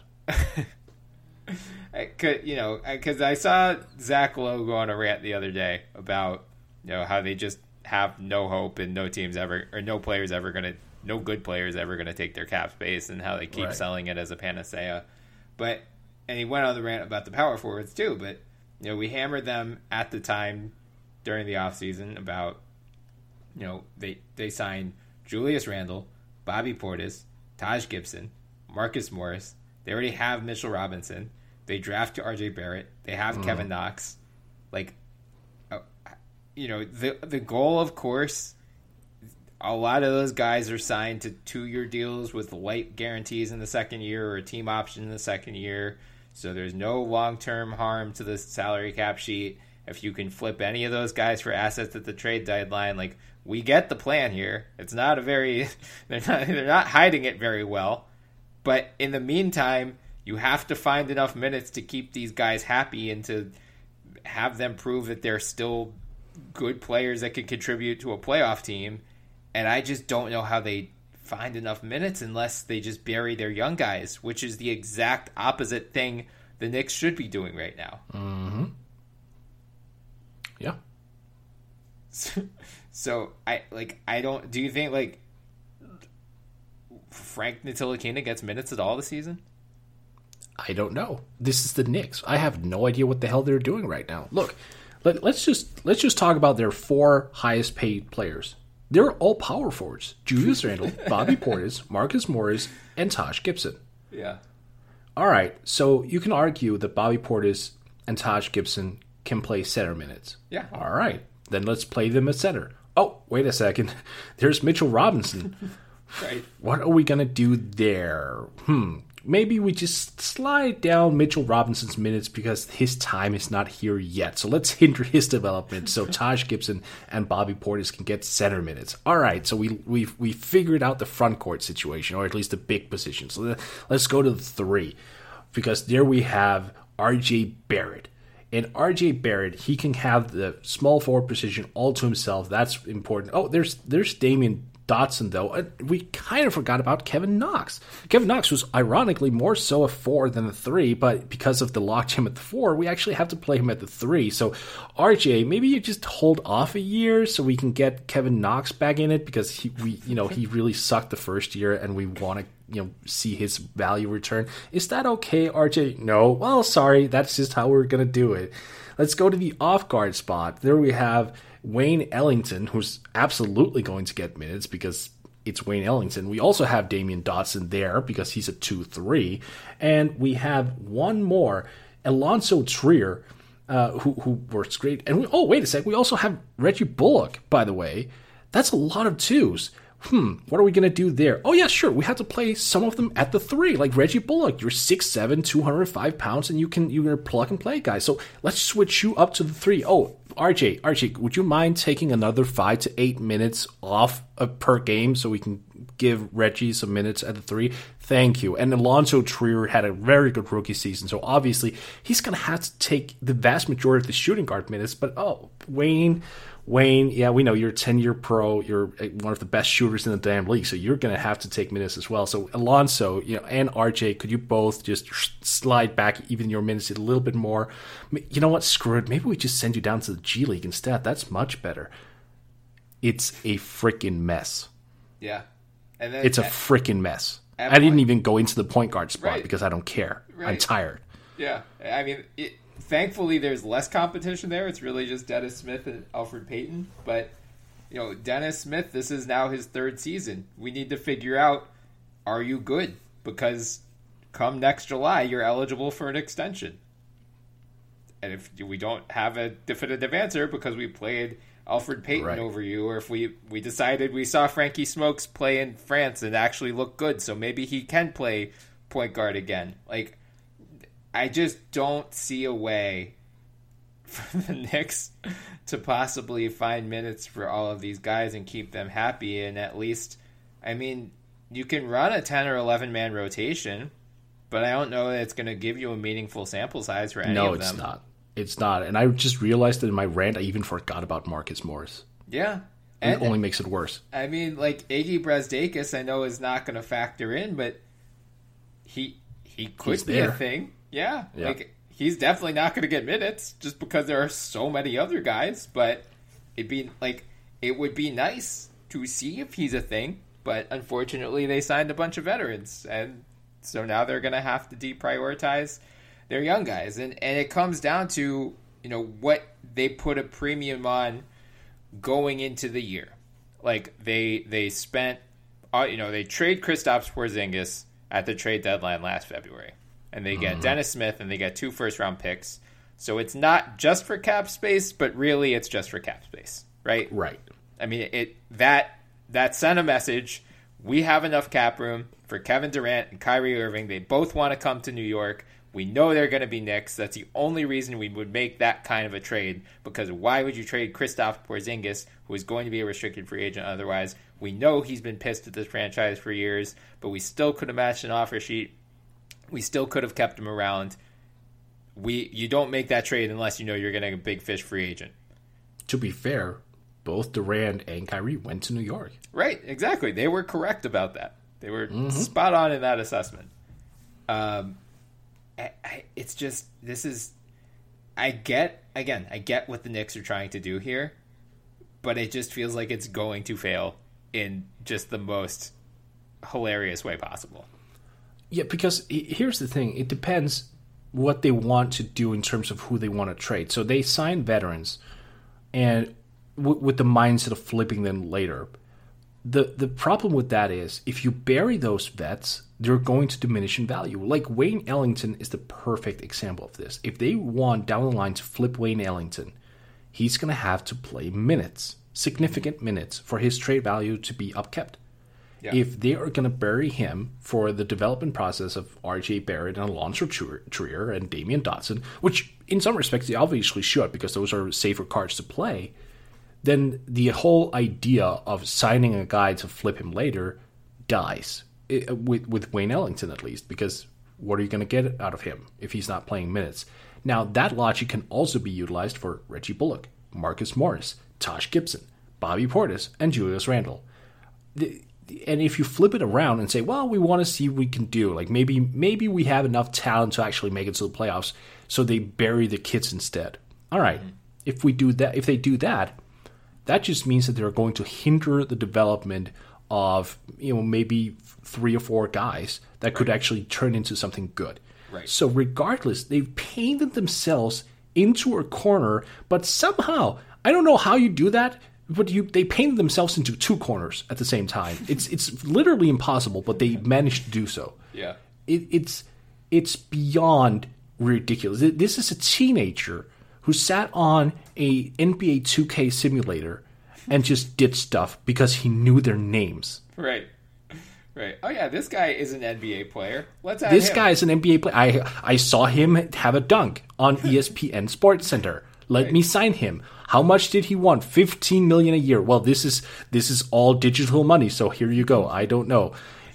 I could, you know, because I saw Zach Lowe go on a rant the other day about, you know, how they just have no hope and no teams ever, or no players ever going to, no good players ever going to take their cap space, and how they keep right. selling it as a panacea. But, and he went on the rant about the power forwards too, but, you know, we hammered them at the time during the offseason about, you know, they, they signed Julius Randle, Bobby Portis, Taj Gibson, Marcus Morris. They already have Mitchell Robinson. They draft R J Barrett. They have mm. Kevin Knox. Like, uh, you know, the the goal, of course, a lot of those guys are signed to two-year deals with light guarantees in the second year or a team option in the second year. So there's no long-term harm to the salary cap sheet. If you can flip any of those guys for assets at the trade deadline, like, we get the plan here. It's not a very they're not they're not hiding it very well. But in the meantime, you have to find enough minutes to keep these guys happy and to have them prove that they're still good players that can contribute to a playoff team. And I just don't know how they find enough minutes unless they just bury their young guys, which is the exact opposite thing the Knicks should be doing right now. Mm-hmm. Yeah. So, so I like I don't do you think like Frank Ntilikina gets minutes at all this season? I don't know. This is the Knicks. I have no idea what the hell they're doing right now. Look, let, let's just let's just talk about their four highest paid players. They're all power forwards. Julius Randle, Bobby Portis, Marcus Morris, and Taj Gibson. Yeah. All right. So you can argue that Bobby Portis and Taj Gibson can play center minutes. Yeah. All right. Then let's play them at center. Oh, wait a second. There's Mitchell Robinson. Right. What are we going to do there? Hmm. Maybe we just slide down Mitchell Robinson's minutes because his time is not here yet. So let's hinder his development so Taj Gibson and Bobby Portis can get center minutes. All right, so we we we figured out the front court situation, or at least the big position. So let's go to the three, because there we have R J Barrett. And R J Barrett, he can have the small forward position all to himself. That's important. Oh, there's there's Damian Dotson, though. We kind of forgot about Kevin Knox. Kevin Knox was ironically more so a four than a three, but because of the lockjam at the four, we actually have to play him at the three. So, R J, maybe you just hold off a year so we can get Kevin Knox back in it, because he, we, you know, he really sucked the first year, and we want to, you know, see his value return. Is that okay, R J? No. Well, sorry, that's just how we're gonna do it. Let's go to the off guard spot. There we have Wayne Ellington, who's absolutely going to get minutes because it's Wayne Ellington. We also have Damian Dotson there because he's a two three. And we have one more, Alonzo Trier, uh, who, who works great. And we, oh, wait a sec. We also have Reggie Bullock, by the way. That's a lot of twos. Hmm, what are we going to do there? Oh, yeah, sure. We have to play some of them at the three, like Reggie Bullock. You're six seven, two hundred five pounds, and you can, you're going to plug and play, guys. So let's switch you up to the three. Oh, R J, R J, would you mind taking another five to eight minutes off uh, per game so we can give Reggie some minutes at the three? Thank you. And Alonzo Trier had a very good rookie season, so obviously he's going to have to take the vast majority of the shooting guard minutes. But, oh, Wayne... Wayne, yeah, we know you're a ten-year pro. You're one of the best shooters in the damn league, so you're going to have to take minutes as well. So Alonso, you know, and R J, could you both just slide back even your minutes a little bit more? You know what? Screw it. Maybe we just send you down to the G League instead. That's much better. It's a freaking mess. Yeah, and then it's a freaking mess. I didn't even go into the point guard spot right. because I don't care. Right. I'm tired. Yeah, I mean. It, Thankfully, there's less competition there. It's really just Dennis Smith and Elfrid Payton. But, you know, Dennis Smith, this is now his third season. We need to figure out, are you good? Because come next July, you're eligible for an extension. And if we don't have a definitive answer because we played Elfrid Payton right. over you, or if we, we decided we saw Frankie Smokes play in France and actually look good, so maybe he can play point guard again. Like, I just don't see a way for the Knicks to possibly find minutes for all of these guys and keep them happy. And at least, I mean, you can run a ten or eleven man rotation, but I don't know that it's going to give you a meaningful sample size for any no, of them. No, it's not. It's not. And I just realized that in my rant, I even forgot about Marcus Morris. Yeah. And it only makes it worse. I mean, like, Iggy Brasdeikis, I know is not going to factor in, but he he could He's be there. a thing. Yeah, yeah, like he's definitely not going to get minutes just because there are so many other guys. But it'd be like it would be nice to see if he's a thing. But unfortunately, they signed a bunch of veterans, and so now they're going to have to deprioritize their young guys. And and it comes down to you know what they put a premium on going into the year. Like they they spent, uh, you know, they trade Kristaps Porzingis at the trade deadline last February. And they get mm-hmm. Dennis Smith, and they get two first-round picks. So it's not just for cap space, but really it's just for cap space, right? Right. I mean, it that that sent a message. We have enough cap room for Kevin Durant and Kyrie Irving. They both want to come to New York. We know they're going to be Knicks. That's the only reason we would make that kind of a trade, because why would you trade Kristaps Porzingis, who is going to be a restricted free agent otherwise? We know he's been pissed at this franchise for years, but we still could have matched an offer sheet. We still could have kept him around. We You don't make that trade unless you know you're getting a big fish free agent. To be fair, both Durant and Kyrie went to New York. Right, exactly. They were correct about that. They were mm-hmm. spot on in that assessment. Um, I, I, it's just, this is, I get, again, I get what the Knicks are trying to do here, but it just feels like it's going to fail in just the most hilarious way possible. Yeah, because here's the thing. It depends what they want to do in terms of who they want to trade. So they sign veterans, and w- with the mindset of flipping them later. The the problem with that is, if you bury those vets, they're going to diminish in value. Like Wayne Ellington is the perfect example of this. If they want down the line to flip Wayne Ellington, he's going to have to play minutes, significant minutes, for his trade value to be upkept. Yeah. If they are going to bury him for the development process of R J Barrett and Alonzo Trier and Damian Dotson, which in some respects they obviously should because those are safer cards to play, then the whole idea of signing a guy to flip him later dies, it, with, with Wayne Ellington at least, because what are you going to get out of him if he's not playing minutes? Now, that logic can also be utilized for Reggie Bullock, Marcus Morris, Taj Gibson, Bobby Portis, and Julius Randle. The, and if you flip it around and say, well, we want to see what we can do, like maybe maybe we have enough talent to actually make it to the playoffs, so they bury the kids instead. All right, mm-hmm. if we do that, if they do that, that just means that they're going to hinder the development of, you know, maybe three or four guys that right. could actually turn into something good. Right. So regardless, they've painted themselves into a corner, but somehow, I don't know how you do that, but you they painted themselves into two corners at the same time. It's it's literally impossible, but they managed to do so. Yeah. It, it's it's beyond ridiculous. This is a teenager who sat on a N B A two K simulator and just did stuff because he knew their names. Right. Right. Oh, yeah, this guy is an N B A player. Let's add This him. guy is an N B A player. I, I saw him have a dunk on E S P N Sports Center. Let right. me sign him. How much did he want? fifteen million dollars a year. Well, this is this is all digital money, so here you go. I don't know.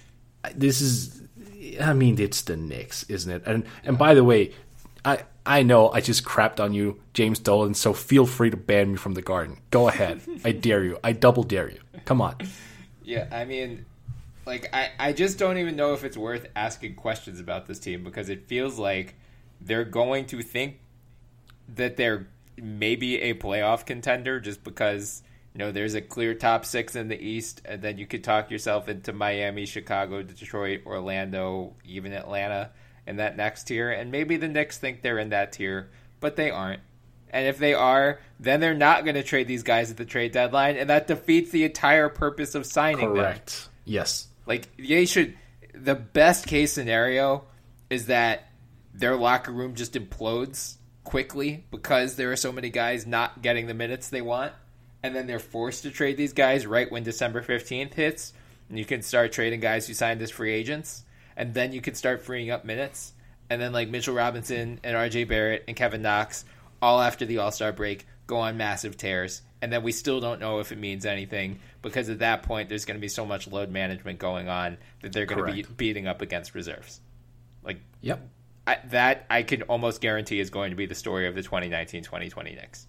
This is, I mean, it's the Knicks, isn't it? And and by the way, I I know I just crapped on you, James Dolan, so feel free to ban me from the Garden. Go ahead. I dare you. I double dare you. Come on. Yeah, I mean, like, I, I just don't even know if it's worth asking questions about this team, because it feels like they're going to think that they're maybe a playoff contender just because, you know, there's a clear top six in the East, and then you could talk yourself into Miami, Chicago, Detroit, Orlando, even Atlanta in that next tier. And maybe the Knicks think they're in that tier, but they aren't. And if they are, then they're not going to trade these guys at the trade deadline, and that defeats the entire purpose of signing them. Correct. Yes. Like, they should. The best case scenario is that their locker room just implodes quickly because there are so many guys not getting the minutes they want, and then they're forced to trade these guys right when December fifteenth hits, and you can start trading guys who signed as free agents, and then you can start freeing up minutes, and then like Mitchell Robinson and R J Barrett and Kevin Knox, all after the All-Star break, go on massive tears, and then we still don't know if it means anything, because at that point there's going to be so much load management going on that they're going to be beating up against reserves. Like, yep. I, that I can almost guarantee is going to be the story of the twenty nineteen twenty twenty Knicks.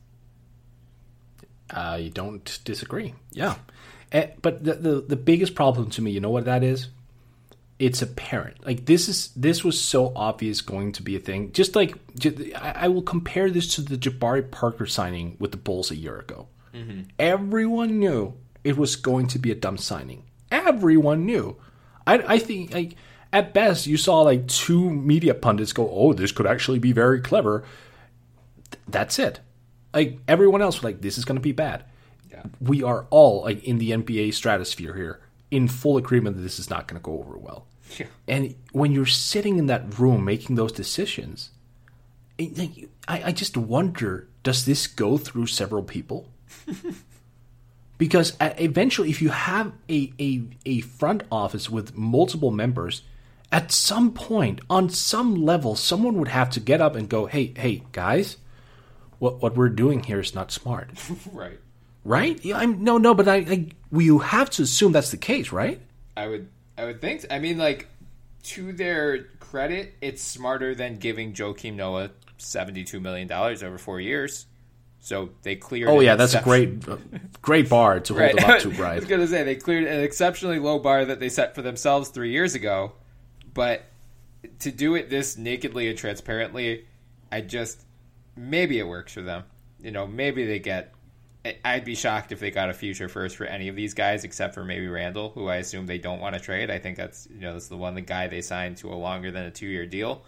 I don't disagree. Yeah. Uh, but the, the the biggest problem to me, you know what that is? It's apparent. Like, this is this was so obvious going to be a thing. Just like, I, I will compare this to the Jabari Parker signing with the Bulls a year ago. Mm-hmm. Everyone knew it was going to be a dumb signing. Everyone knew. I, I think, like, at best, you saw like two media pundits go, "Oh, this could actually be very clever." Th- that's it. Like, everyone else was like, "This is going to be bad." Yeah. We are all, like, in the N B A stratosphere here, in full agreement that this is not going to go over well. Yeah. And when you're sitting in that room making those decisions, it, like, I, I just wonder: does this go through several people? Because eventually, if you have a, a, a front office with multiple members, at some point, on some level, someone would have to get up and go, hey, hey, guys, what what we're doing here is not smart. Right. Right? Yeah, I'm, no, no, but I, I, you have to assume that's the case, right? I would I would think so. I mean, like, to their credit, it's smarter than giving Joakim Noah seventy-two million dollars over four years. So they cleared. Oh yeah, that's a great, great bar to hold right. them up to, Brian. I was going to say they cleared an exceptionally low bar that they set for themselves three years ago, but to do it this nakedly and transparently, I just maybe it works for them. You know, maybe they get. I'd be shocked if they got a future first for any of these guys, except for maybe Randall, who I assume they don't want to trade. I think that's you know that's the one the guy they signed to a longer than a two year deal.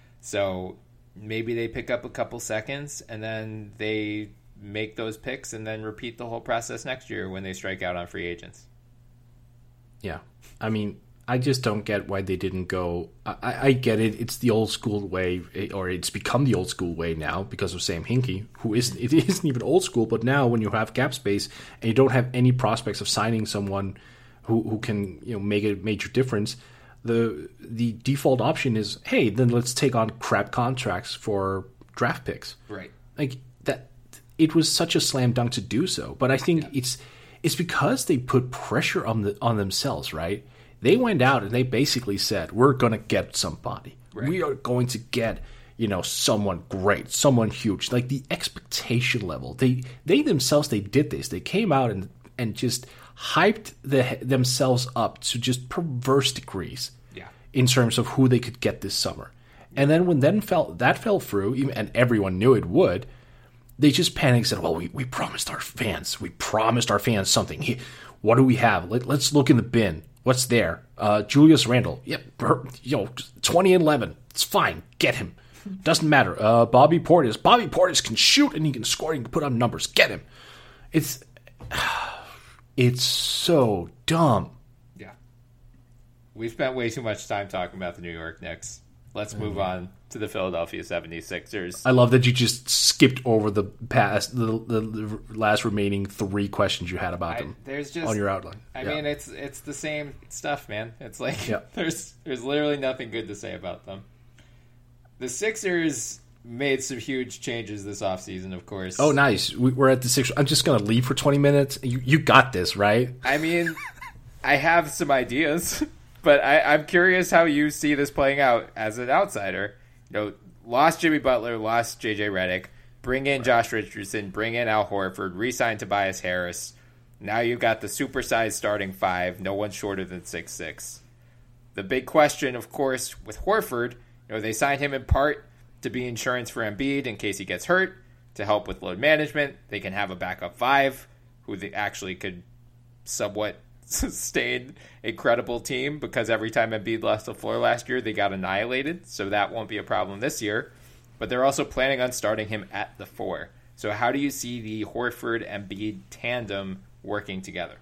So maybe they pick up a couple seconds and then they make those picks and then repeat the whole process next year when they strike out on free agents. Yeah, I mean, I just don't get why they didn't go. I, I get it; it's the old school way, or it's become the old school way now because of Sam Hinkie, who isn't. It isn't even old school, but now when you have cap space and you don't have any prospects of signing someone who who can you know make a major difference, the the default option is, hey, then let's take on crap contracts for draft picks. Right. Like that. It was such a slam dunk to do so, but I think yeah. it's it's because they put pressure on the on themselves, right? They went out and they basically said, we're going to get somebody. Right. We are going to get, you know, someone great, someone huge. Like the expectation level. They they themselves, they did this. They came out and, and just hyped the, themselves up to just perverse degrees yeah. in terms of who they could get this summer. And then when then fell, that fell through, and everyone knew it would, they just panicked and said, well, we, we promised our fans. We promised our fans something. He, what do we have? Let, let's look in the bin. What's there? Uh, Julius Randle. Yep, yeah, you know, twenty and eleven. It's fine. Get him. Doesn't matter. Uh, Bobby Portis. Bobby Portis can shoot and he can score and he can put on numbers. Get him. It's it's so dumb. Yeah. We spent way too much time talking about the New York Knicks. Let's move on to the Philadelphia seventy-sixers. I love that you just skipped over the past, the, the, the last remaining three questions you had about them. I, there's just on your outline. I yeah. mean, it's it's the same stuff, man. It's like yeah. there's there's literally nothing good to say about them. The Sixers made some huge changes this offseason, of course. Oh, nice. We, we're at the Sixers. I'm just gonna leave for twenty minutes. You you got this, right? I mean, I have some ideas. But I, I'm curious how you see this playing out as an outsider. You know, lost Jimmy Butler, lost J J Redick, bring in Josh Richardson, bring in Al Horford, re-sign Tobias Harris. Now you've got the supersized starting five, no one shorter than six six. The big question, of course, with Horford, you know, they signed him in part to be insurance for Embiid in case he gets hurt, to help with load management. They can have a backup five who they actually could somewhat sustain a credible team because every time Embiid left the floor last year, they got annihilated. So that won't be a problem this year. But they're also planning on starting him at the four. So how do you see the Horford-Embiid tandem working together?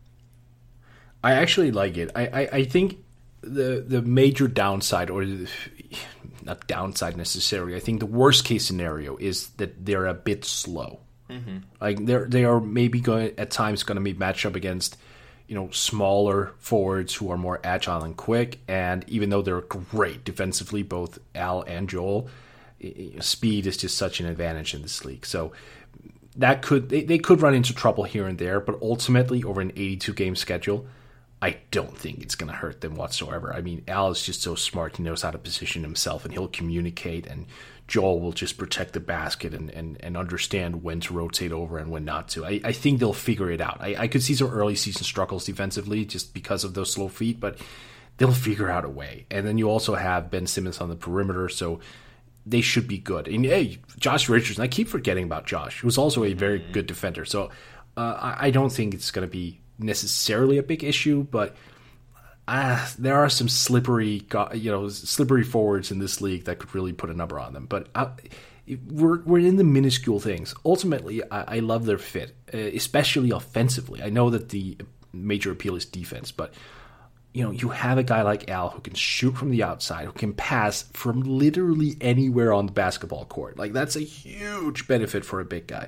I actually like it. I, I, I think the the major downside, or the, not downside necessarily, I think the worst case scenario is that they're a bit slow. Mm-hmm. Like they're they are maybe going at times going to be matched up against, you know, smaller forwards who are more agile and quick. And even though they're great defensively, both Al and Joel, speed is just such an advantage in this league. So that could they, they could run into trouble here and there, but ultimately over an eighty-two game schedule, I don't think it's going to hurt them whatsoever. I mean, Al is just so smart. He knows how to position himself, and he'll communicate, and Joel will just protect the basket and, and, and understand when to rotate over and when not to. I, I think they'll figure it out. I, I could see some early season struggles defensively just because of those slow feet, but they'll figure out a way. And then you also have Ben Simmons on the perimeter, so they should be good. And hey, Josh Richardson, I keep forgetting about Josh, who's also a very good defender. So uh, I, I don't think it's going to be necessarily a big issue, but uh, there are some slippery, you know, slippery forwards in this league that could really put a number on them. But I, we're we're in the minuscule things. Ultimately, I, I love their fit, uh, especially offensively. I know that the major appeal is defense, but you know, you have a guy like Al who can shoot from the outside, who can pass from literally anywhere on the basketball court. Like that's a huge benefit for a big guy.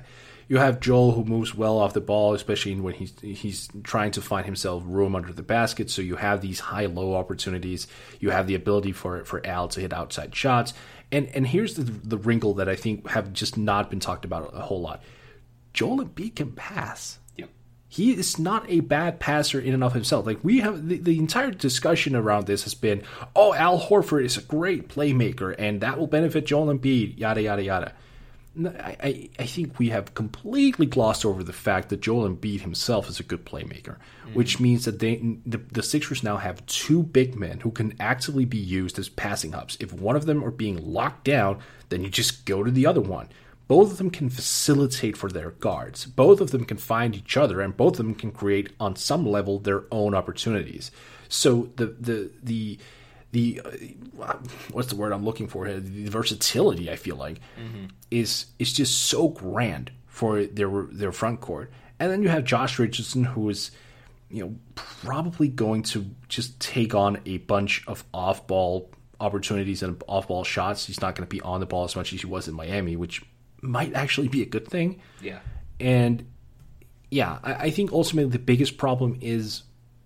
you have Joel, who moves well off the ball, especially when he's he's trying to find himself room under the basket. So you have these high-low opportunities. You have the ability for for Al to hit outside shots. And and here's the the wrinkle that I think have just not been talked about a whole lot. Joel Embiid can pass. Yep. He is not a bad passer in and of himself. Like we have the, the entire discussion around this has been, oh, Al Horford is a great playmaker, and that will benefit Joel Embiid. Yada yada yada. I, I, I think we have completely glossed over the fact that Joel Embiid himself is a good playmaker, mm-hmm. which means that they, the, the Sixers now have two big men who can actively be used as passing hubs. If one of them are being locked down, then you just go to the other one. Both of them can facilitate for their guards. Both of them can find each other, and both of them can create, on some level, their own opportunities. So the the the the uh, what's the word I'm looking for here? The versatility, I feel like, mm-hmm. is is just so grand for their their front court. And then you have Josh Richardson, who is, you know, probably going to just take on a bunch of off ball opportunities and off ball shots. He's not going to be on the ball as much as he was in Miami, which might actually be a good thing. Yeah. And yeah, I, I think ultimately the biggest problem is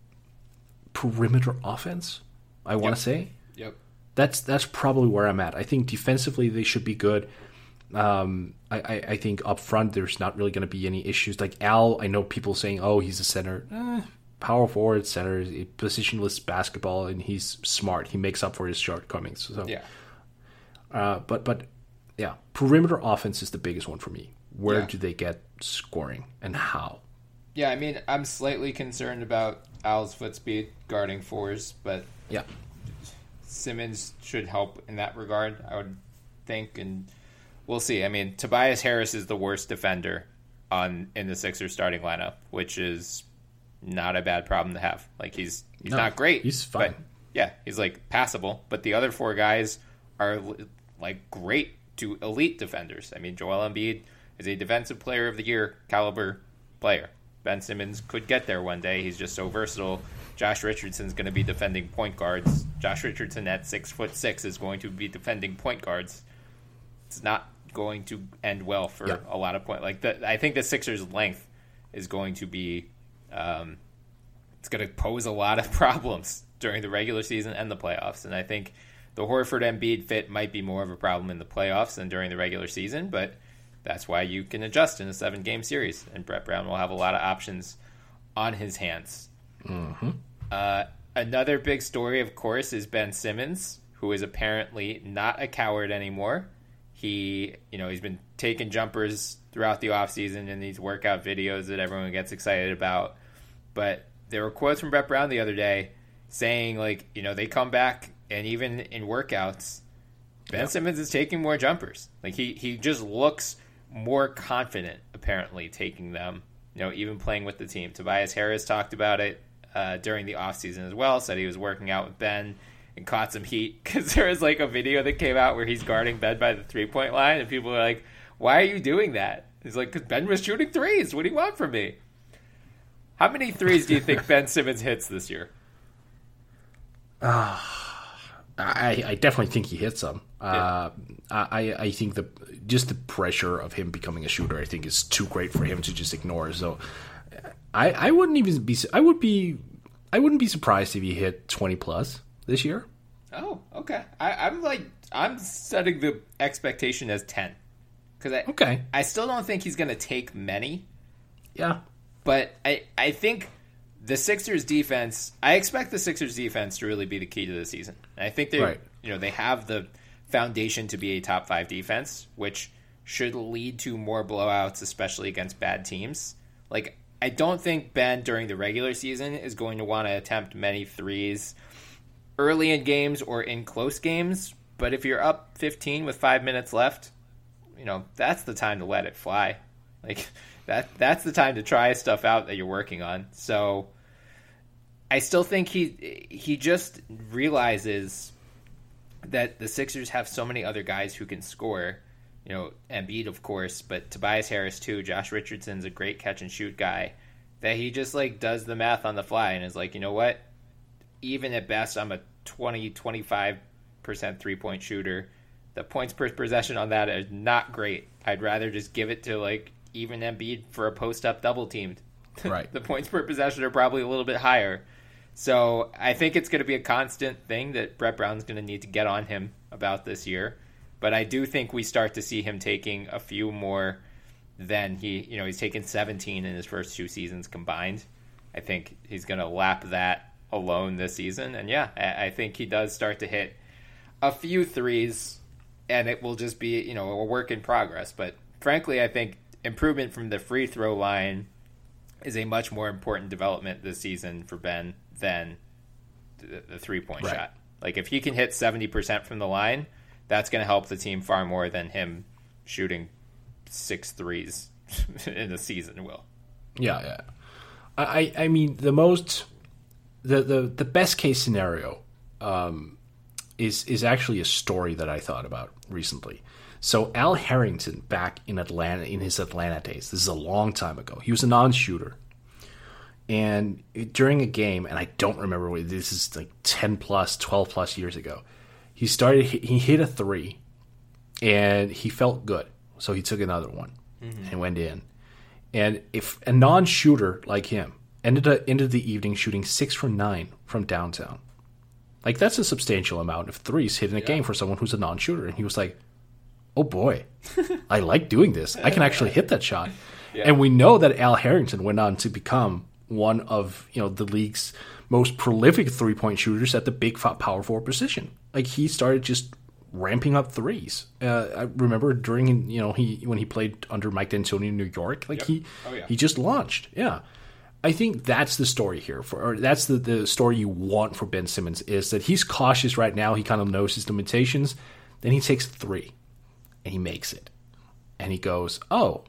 perimeter offense, I want to yep. say. Yep. That's that's probably where I'm at. I think defensively they should be good. Um, I, I, I think up front there's not really going to be any issues. Like Al, I know people saying, oh, he's a center. Eh, power forward, center, positionless basketball, and he's smart. He makes up for his shortcomings. So, yeah. Uh, but, but yeah, perimeter offense is the biggest one for me. Where yeah. do they get scoring and how? Yeah, I mean, I'm slightly concerned about Al's foot speed guarding fours, but yeah, Simmons should help in that regard, I would think, and we'll see. I mean, Tobias Harris is the worst defender on in the Sixers starting lineup, which is not a bad problem to have. Like, he's he's no, not great. He's fine. But yeah, he's like passable, but the other four guys are like great to elite defenders. I mean, Joel Embiid is a defensive player of the year caliber player. Ben Simmons could get there one day. He's just so versatile. Josh Richardson's going to be defending point guards. Josh Richardson at six foot six is going to be defending point guards. It's not going to end well for yeah. a lot of point. Like the, I think the Sixers' length is going to be, um, it's going to pose a lot of problems during the regular season and the playoffs. And I think the Horford Embiid fit might be more of a problem in the playoffs than during the regular season, but that's why you can adjust in a seven-game series, and Brett Brown will have a lot of options on his hands. Mm-hmm. Uh, another big story, of course, is Ben Simmons, who is apparently not a coward anymore. He, you know, he's been taking jumpers throughout the offseason in these workout videos that everyone gets excited about. But there were quotes from Brett Brown the other day saying, like, you know, they come back, and even in workouts, Ben yep. Simmons is taking more jumpers. Like, he, he just looks more confident, apparently, taking them, you know, even playing with the team. Tobias Harris talked about it uh, during the offseason as well, said he was working out with Ben and caught some heat because there was, like, a video that came out where he's guarding Ben by the three-point line, and people were like, why are you doing that? He's like, because Ben was shooting threes. What do you want from me? How many threes do you think Ben Simmons hits this year? Uh, I, I definitely think he hits some. Yeah. Uh, I, I think the just the pressure of him becoming a shooter, I think, is too great for him to just ignore. So, I, I wouldn't even be I would be I wouldn't be surprised if he hit twenty plus this year. Oh, okay. I, I'm like I'm setting the expectation as ten because I okay. I still don't think he's going to take many. Yeah, but I I think the Sixers defense. I expect the Sixers defense to really be the key to the season. And I think they right. you know they have the foundation to be a top five defense, which should lead to more blowouts, especially against bad teams. Like, I don't think Ben during the regular season is going to want to attempt many threes early in games or in close games. But if you're up fifteen with five minutes left, you know, that's the time to let it fly. Like, that that's the time to try stuff out that you're working on. So I still think he he just realizes that the Sixers have so many other guys who can score. You know, Embiid, of course, but Tobias Harris, too. Josh Richardson's a great catch-and-shoot guy. That he just, like, does the math on the fly and is like, you know what? Even at best, I'm a twenty, twenty-five percent three-point shooter. The points per possession on that is not great. I'd rather just give it to, like, even Embiid for a post-up double teamed. Right. The points per possession are probably a little bit higher. So I think it's going to be a constant thing that Brett Brown's going to need to get on him about this year. But I do think we start to see him taking a few more than he, you know, he's taken seventeen in his first two seasons combined. I think he's going to lap that alone this season. And yeah, I think he does start to hit a few threes, and it will just be, you know, a work in progress. But frankly, I think improvement from the free throw line is a much more important development this season for Ben than the, the three-point right. shot. Like, if he can hit seventy percent from the line, that's going to help the team far more than him shooting six threes in a season will. Yeah, yeah. I, I mean, the most, the, the, the best case scenario um, is is actually a story that I thought about recently. So Al Harrington, back in Atlanta, in his Atlanta days, this is a long time ago. He was a non-shooter, and during a game, and I don't remember what this is, like ten plus, twelve plus years ago. He started. He hit a three, and he felt good, so he took another one mm-hmm. and went in. And if a non-shooter like him ended up, ended the evening shooting six from nine from downtown, like that's a substantial amount of threes hit in a yeah. game for someone who's a non-shooter. And he was like, "Oh boy, I like doing this. I can actually hit that shot." Yeah. And we know that Al Harrington went on to become one of, you know, the league's most prolific three-point shooters at the big power forward position. Like, he started just ramping up threes. Uh, I remember during, you know, he when he played under Mike D'Antoni in New York, like yep. he oh, yeah. he just launched. Yeah. I think that's the story here, for, or that's the, the story you want for Ben Simmons, is that he's cautious right now. He kind of knows his limitations. Then he takes three, and he makes it. And he goes, oh,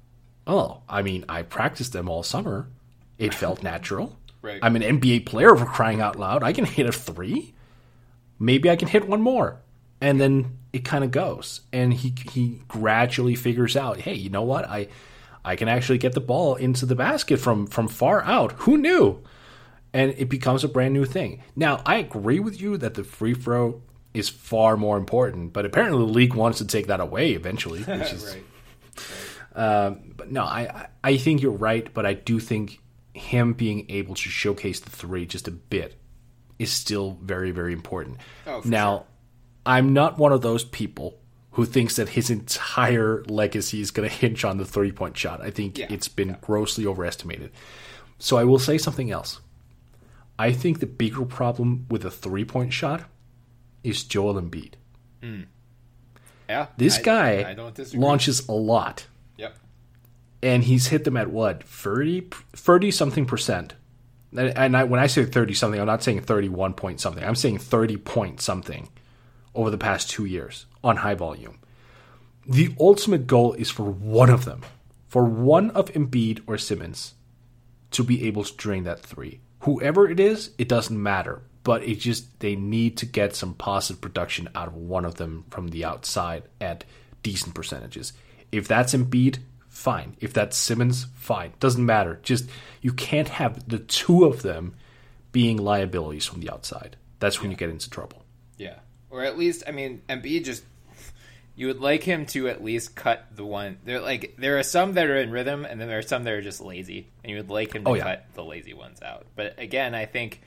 oh, I mean, I practiced them all summer. It felt natural. Right. I'm an N B A player, for crying out loud. I can hit a three. Maybe I can hit one more. And then it kind of goes. And he he gradually figures out, hey, you know what? I I can actually get the ball into the basket from, from far out. Who knew? And it becomes a brand new thing. Now, I agree with you that the free throw is far more important, but apparently the league wants to take that away eventually. Which is, right. right. Um, but no, I, I think you're right, but I do think him being able to showcase the three just a bit is still very, very important. Oh, for now, sure. I'm not one of those people who thinks that his entire legacy is going to hinge on the three-point shot. I think yeah. it's been yeah. grossly overestimated. So I will say something else. I think the bigger problem with a three-point shot is Joel Embiid. Mm. Yeah, this I, guy I don't disagree. launches a lot. Yep. And he's hit them at what, thirty, thirty something percent. And I, when I say thirty something, I'm not saying thirty-one point something. I'm saying thirty point something over the past two years on high volume. The ultimate goal is for one of them, for one of Embiid or Simmons, to be able to drain that three. Whoever it is, it doesn't matter. But it just, they need to get some positive production out of one of them from the outside at decent percentages. If that's Embiid, fine. If that's Simmons, fine. Doesn't matter. Just, you can't have the two of them being liabilities from the outside. That's when yeah. you get into trouble. Yeah. Or at least, I mean, Embiid just, you would like him to at least cut the one. There, like, there are some that are in rhythm, and then there are some that are just lazy. And you would like him to oh, yeah. cut the lazy ones out. But again, I think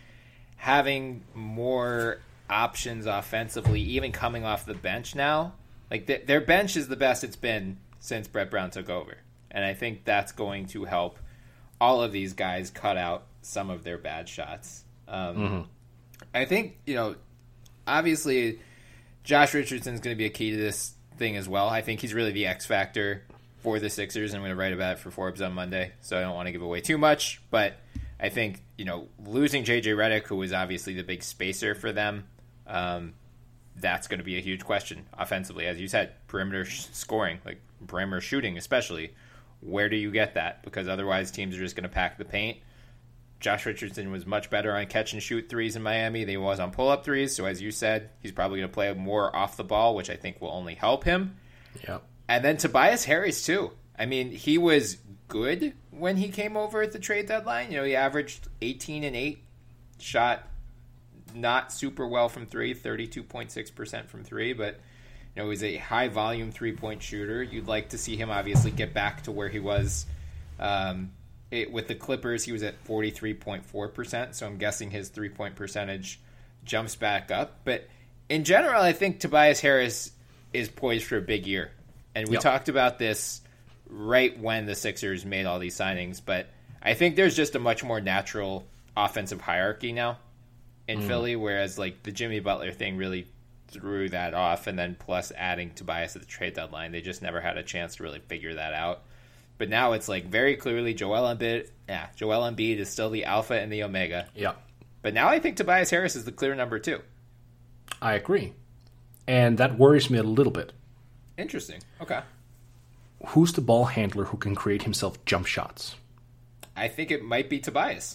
having more options offensively, even coming off the bench now, like th- their bench is the best it's been since Brett Brown took over. And I think that's going to help all of these guys cut out some of their bad shots. Um, mm-hmm. I think, you know, obviously Josh Richardson is going to be a key to this thing as well. I think he's really the X factor for the Sixers. I'm going to write about it for Forbes on Monday, so I don't want to give away too much. But I think, you know, losing J J Redick, who was obviously the big spacer for them, um, that's going to be a huge question offensively. As you said, perimeter sh- scoring, like perimeter shooting especially. Where do you get that? Because otherwise teams are just going to pack the paint. Josh Richardson was much better on catch and shoot threes in Miami than he was on pull-up threes. So as you said, he's probably going to play more off the ball, which I think will only help him. Yeah. And then Tobias Harris, too. I mean, he was good when he came over at the trade deadline. You know, he averaged eighteen and eight, shot not super well from three, thirty-two point six percent from three, but You know, he's a high volume three point shooter. You'd like to see him obviously get back to where he was. Um, it, with the Clippers, he was at forty-three point four percent, so I'm guessing his three point percentage jumps back up. But in general, I think Tobias Harris is poised for a big year. And we yep. talked about this right when the Sixers made all these signings, but I think there's just a much more natural offensive hierarchy now in mm. Philly, whereas like the Jimmy Butler thing really threw that off, and then plus adding Tobias at the trade deadline, they just never had a chance to really figure that out. But now it's like very clearly Joel Embiid, yeah, Joel Embiid is still the alpha and the omega. Yeah. But now I think Tobias Harris is the clear number two. I agree. And that worries me a little bit. Interesting. Okay. Who's the ball handler who can create himself jump shots? I think it might be Tobias.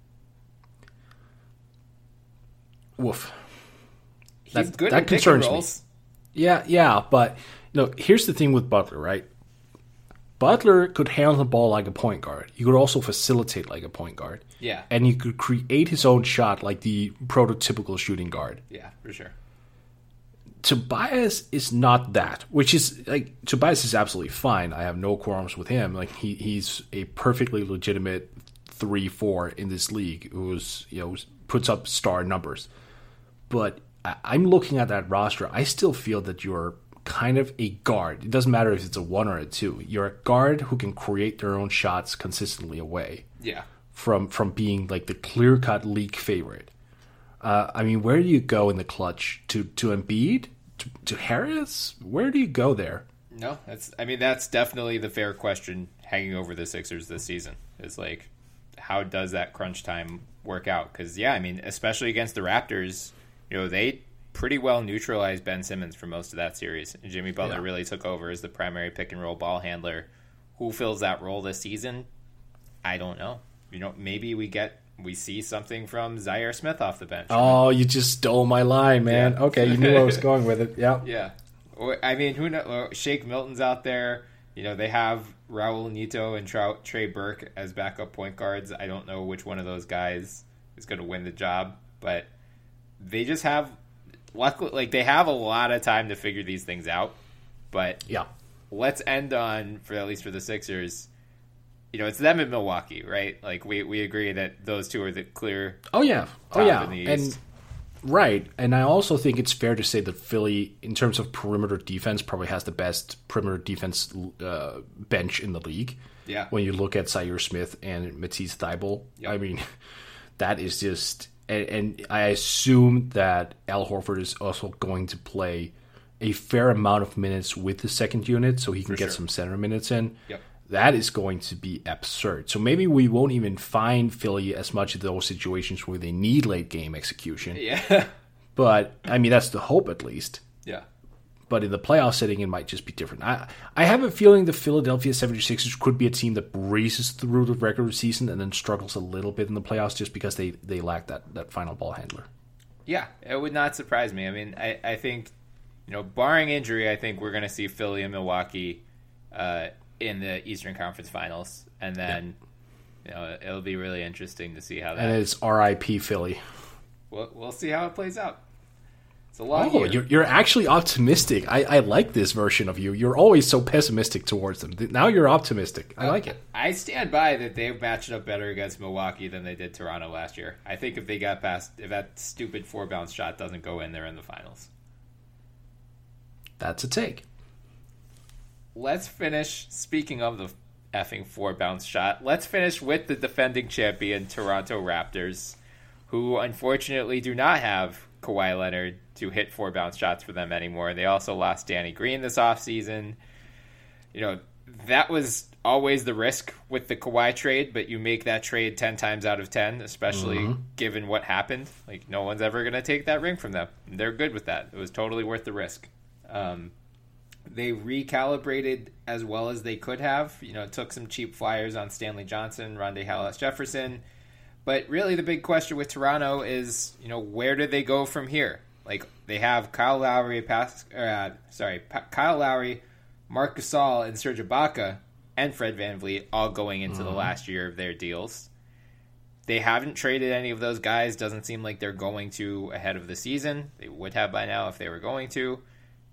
Woof. He's that, good that at concerns pick and rolls. Me. Yeah, yeah, but no. Here's the thing with Butler, right? Butler could handle the ball like a point guard. He could also facilitate like a point guard. Yeah. And he could create his own shot like the prototypical shooting guard. Yeah, for sure. Tobias is not that, which is like Tobias is absolutely fine. I have no qualms with him. Like he, he's a perfectly legitimate three four in this league who's you know puts up star numbers. But I, I'm looking at that roster. I still feel that you're kind of a guard. It doesn't matter if it's a one or a two. You're a guard who can create their own shots consistently away. Yeah. From from being like the clear cut league favorite. Uh, I mean, where do you go in the clutch? To to Embiid? To, to Harris? Where do you go there? No, that's. I mean, that's definitely the fair question hanging over the Sixers this season. Is like, how does that crunch time work out? Because yeah, I mean, especially against the Raptors, you know, they pretty well neutralized Ben Simmons for most of that series. And Jimmy Butler yeah. really took over as the primary pick and roll ball handler. Who fills that role this season? I don't know. You know, maybe we get. We see something from Zaire Smith off the bench. Oh, you just stole my line, man. Yeah. Okay, you knew I was going with it. Yeah. Yeah. I mean, who knows? Shake Milton's out there. You know, they have Raul Neto and Trey Burke as backup point guards. I don't know which one of those guys is going to win the job, but they just have, luckily, like, they have a lot of time to figure these things out. But yeah, let's end on, for at least for the Sixers, you know, it's them in Milwaukee, right? Like, we, we agree that those two are the clear. Oh yeah, oh yeah, in the and right. And I also think it's fair to say that Philly, in terms of perimeter defense, probably has the best perimeter defense uh, bench in the league. Yeah. When you look at Zaire Smith and Matisse Thybulle, yep. I mean, that is just. And, and I assume that Al Horford is also going to play a fair amount of minutes with the second unit, so he can For get sure. some center minutes in. Yep. That is going to be absurd. So maybe we won't even find Philly as much of those situations where they need late game execution. Yeah. But, I mean, that's the hope at least. Yeah. But in the playoff setting, it might just be different. I, I have a feeling the Philadelphia seventy-sixers could be a team that breezes through the regular season and then struggles a little bit in the playoffs just because they, they lack that, that final ball handler. Yeah, it would not surprise me. I mean, I, I think, you know, barring injury, I think we're going to see Philly and Milwaukee uh, in the Eastern Conference Finals. And then, yeah. you know, it'll be really interesting to see how that... And it's R I P Philly. We'll, we'll see how it plays out. It's a long oh, year. You're, you're actually optimistic. I, I like this version of you. You're always so pessimistic towards them. Now you're optimistic. I like it. I stand by that they've matched up better against Milwaukee than they did Toronto last year. I think if they got past, if that stupid four bounce shot doesn't go in, they're in the finals. That's a take. Let's finish, speaking of the effing four bounce shot, let's finish with the defending champion Toronto Raptors, who unfortunately do not have Kawhi Leonard to hit four bounce shots for them anymore. They also lost Danny Green this offseason. You know, that was always the risk with the Kawhi trade, but you make that trade ten times out of ten, especially mm-hmm. given what happened. Like, no one's ever going to take that ring from them. They're good with that. It was totally worth the risk. Um, they recalibrated as well as they could have. You know, took some cheap flyers on Stanley Johnson, Rondae Hollis-Jefferson. But really the big question with Toronto is, you know, where do they go from here? Like, they have Kyle Lowry, Pas- uh, sorry, pa- Kyle Lowry, Marc Gasol, and Serge Ibaka, and Fred VanVleet all going into mm-hmm. the last year of their deals. They haven't traded any of those guys. Doesn't seem like they're going to ahead of the season. They would have by now if they were going to.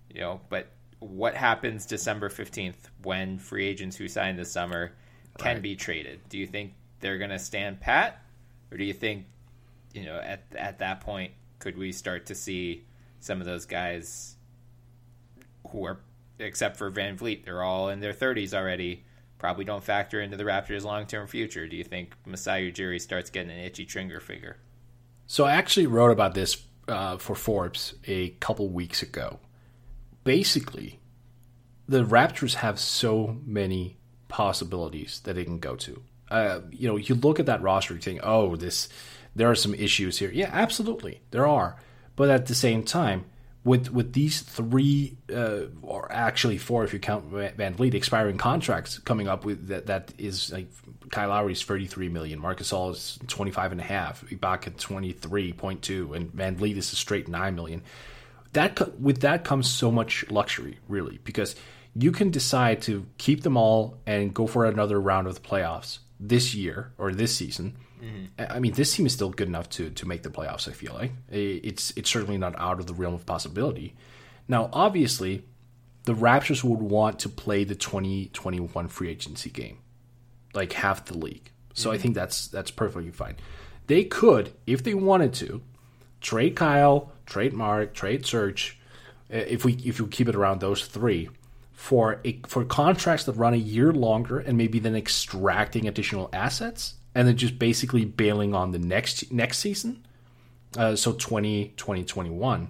you know, but what happens December fifteenth when free agents who signed this summer can right. be traded? Do you think they're going to stand pat, or do you think, you know, at at that point, could we start to see some of those guys who are, except for Van Vliet, they're all in their thirties already, probably don't factor into the Raptors' long-term future? Do you think Masai Ujiri starts getting an itchy trigger finger? So I actually wrote about this uh, for Forbes a couple weeks ago. Basically, the Raptors have so many possibilities that they can go to. Uh, you know, you look at that roster and think, oh, this, there are some issues here. Yeah, absolutely, there are. But at the same time, with with these three, uh, or actually four if you count Van Vliet, expiring contracts coming up with that, that is like Kyle Lowry's thirty-three million dollars, Marc Gasol is twenty-five and a half, Ibaka twenty-three point two, and Van Vliet is a straight nine million dollars. That with that comes so much luxury, really, because you can decide to keep them all and go for another round of the playoffs this year or this season. Mm-hmm. I mean, this team is still good enough to to make the playoffs, I feel like. It's it's certainly not out of the realm of possibility. Now, obviously, the Raptors would want to play the twenty twenty-one free agency game, like half the league. So mm-hmm. I think that's that's perfectly fine. They could, if they wanted to, trade Kyle, trade Mark, trade Serge, if we if you keep it around those three, for a, for contracts that run a year longer and maybe then extracting additional assets and then just basically bailing on the next next season, uh, so twenty, twenty twenty-one,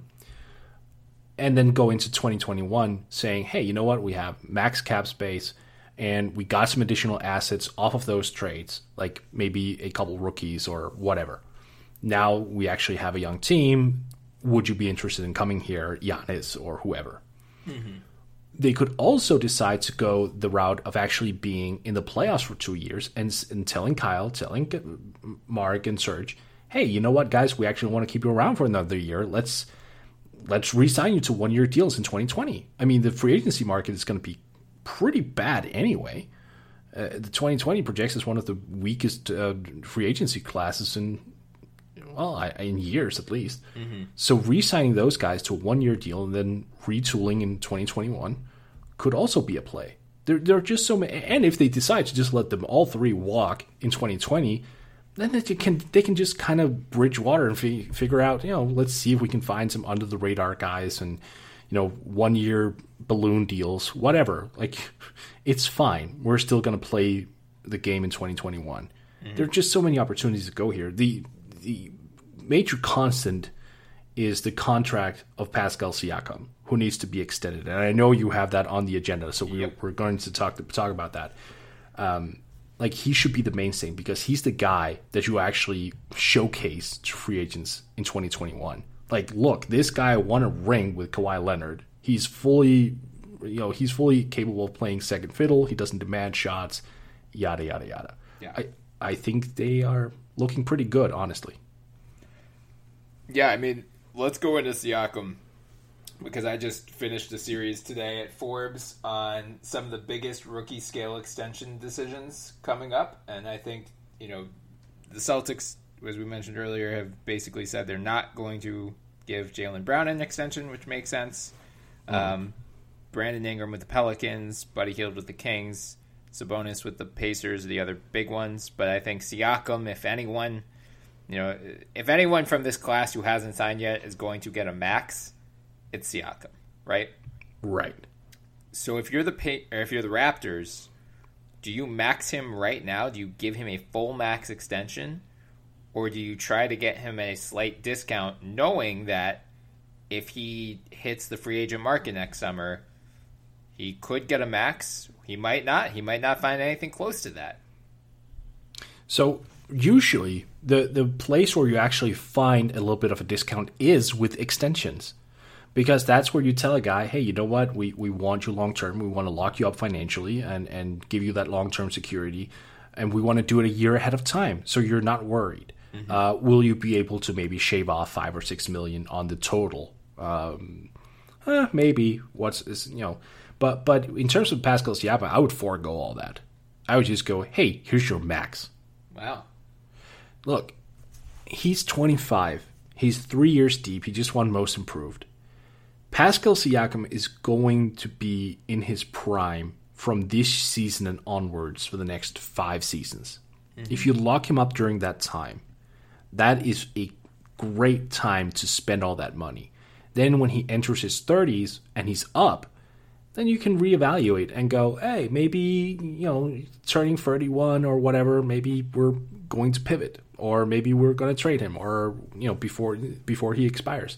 and then go into twenty twenty-one saying, hey, you know what, we have max cap space and we got some additional assets off of those trades, like maybe a couple rookies or whatever. Now we actually have a young team. Would you be interested in coming here, Giannis or whoever? Mm-hmm. They could also decide to go the route of actually being in the playoffs for two years and, and telling Kyle, telling Mark and Serge, hey, you know what, guys, we actually want to keep you around for another year. Let's let's re-sign you to one-year deals in twenty twenty. I mean, the free agency market is going to be pretty bad anyway. Uh, the twenty twenty projects as one of the weakest uh, free agency classes in well, I, in years at least. Mm-hmm. So re-signing those guys to a one-year deal and then retooling in twenty twenty-one could also be a play. There, there are just so many. And if they decide to just let them all three walk in twenty twenty, then they can they can just kind of bridge water and fi- figure out, you know, let's see if we can find some under-the-radar guys and, you know, one-year balloon deals, whatever. Like, it's fine. We're still going to play the game in twenty twenty-one. Mm-hmm. There are just so many opportunities to go here. The the major constant is the contract of Pascal Siakam, who needs to be extended. And I know you have that on the agenda, so we, yep. we're going to talk to, talk about that. Um, like, he should be the mainstay because he's the guy that you actually showcase to free agents in twenty twenty-one. Like, look, this guy won a ring with Kawhi Leonard. He's fully, you know, he's fully capable of playing second fiddle. He doesn't demand shots, yada, yada, yada. Yeah. I, I think they are looking pretty good, honestly. Yeah, I mean, let's go into Siakam because I just finished a series today at Forbes on some of the biggest rookie scale extension decisions coming up. And I think, you know, the Celtics, as we mentioned earlier, have basically said they're not going to give Jaylen Brown an extension, which makes sense. Mm. Um, Brandon Ingram with the Pelicans, Buddy Hield with the Kings, Sabonis with the Pacers, the other big ones. But I think Siakam, if anyone... You know, if anyone from this class who hasn't signed yet is going to get a max, it's Siakam, right? Right. So if you're the pay, or if you're the Raptors, do you max him right now? Do you give him a full max extension, or do you try to get him a slight discount, knowing that if he hits the free agent market next summer, he could get a max. He might not. He might not find anything close to that. So usually the, the place where you actually find a little bit of a discount is with extensions. Because that's where you tell a guy, hey, you know what, we, we want you long-term. We want to lock you up financially and, and give you that long-term security. And we want to do it a year ahead of time so you're not worried. Mm-hmm. Uh, will you be able to maybe shave off five or six million on the total? Um, eh, maybe. What's is you know, but but in terms of Pascal Siakam, I would forego all that. I would just go, hey, here's your max. Wow. Look, he's twenty-five. He's three years deep. He just won Most Improved. Pascal Siakam is going to be in his prime from this season and onwards for the next five seasons. Mm-hmm. If you lock him up during that time, that is a great time to spend all that money. Then when he enters his thirties and he's up, then you can reevaluate and go, hey, maybe, you know, turning thirty-one or whatever, maybe we're going to pivot, or maybe we're going to trade him, or, you know, before before he expires.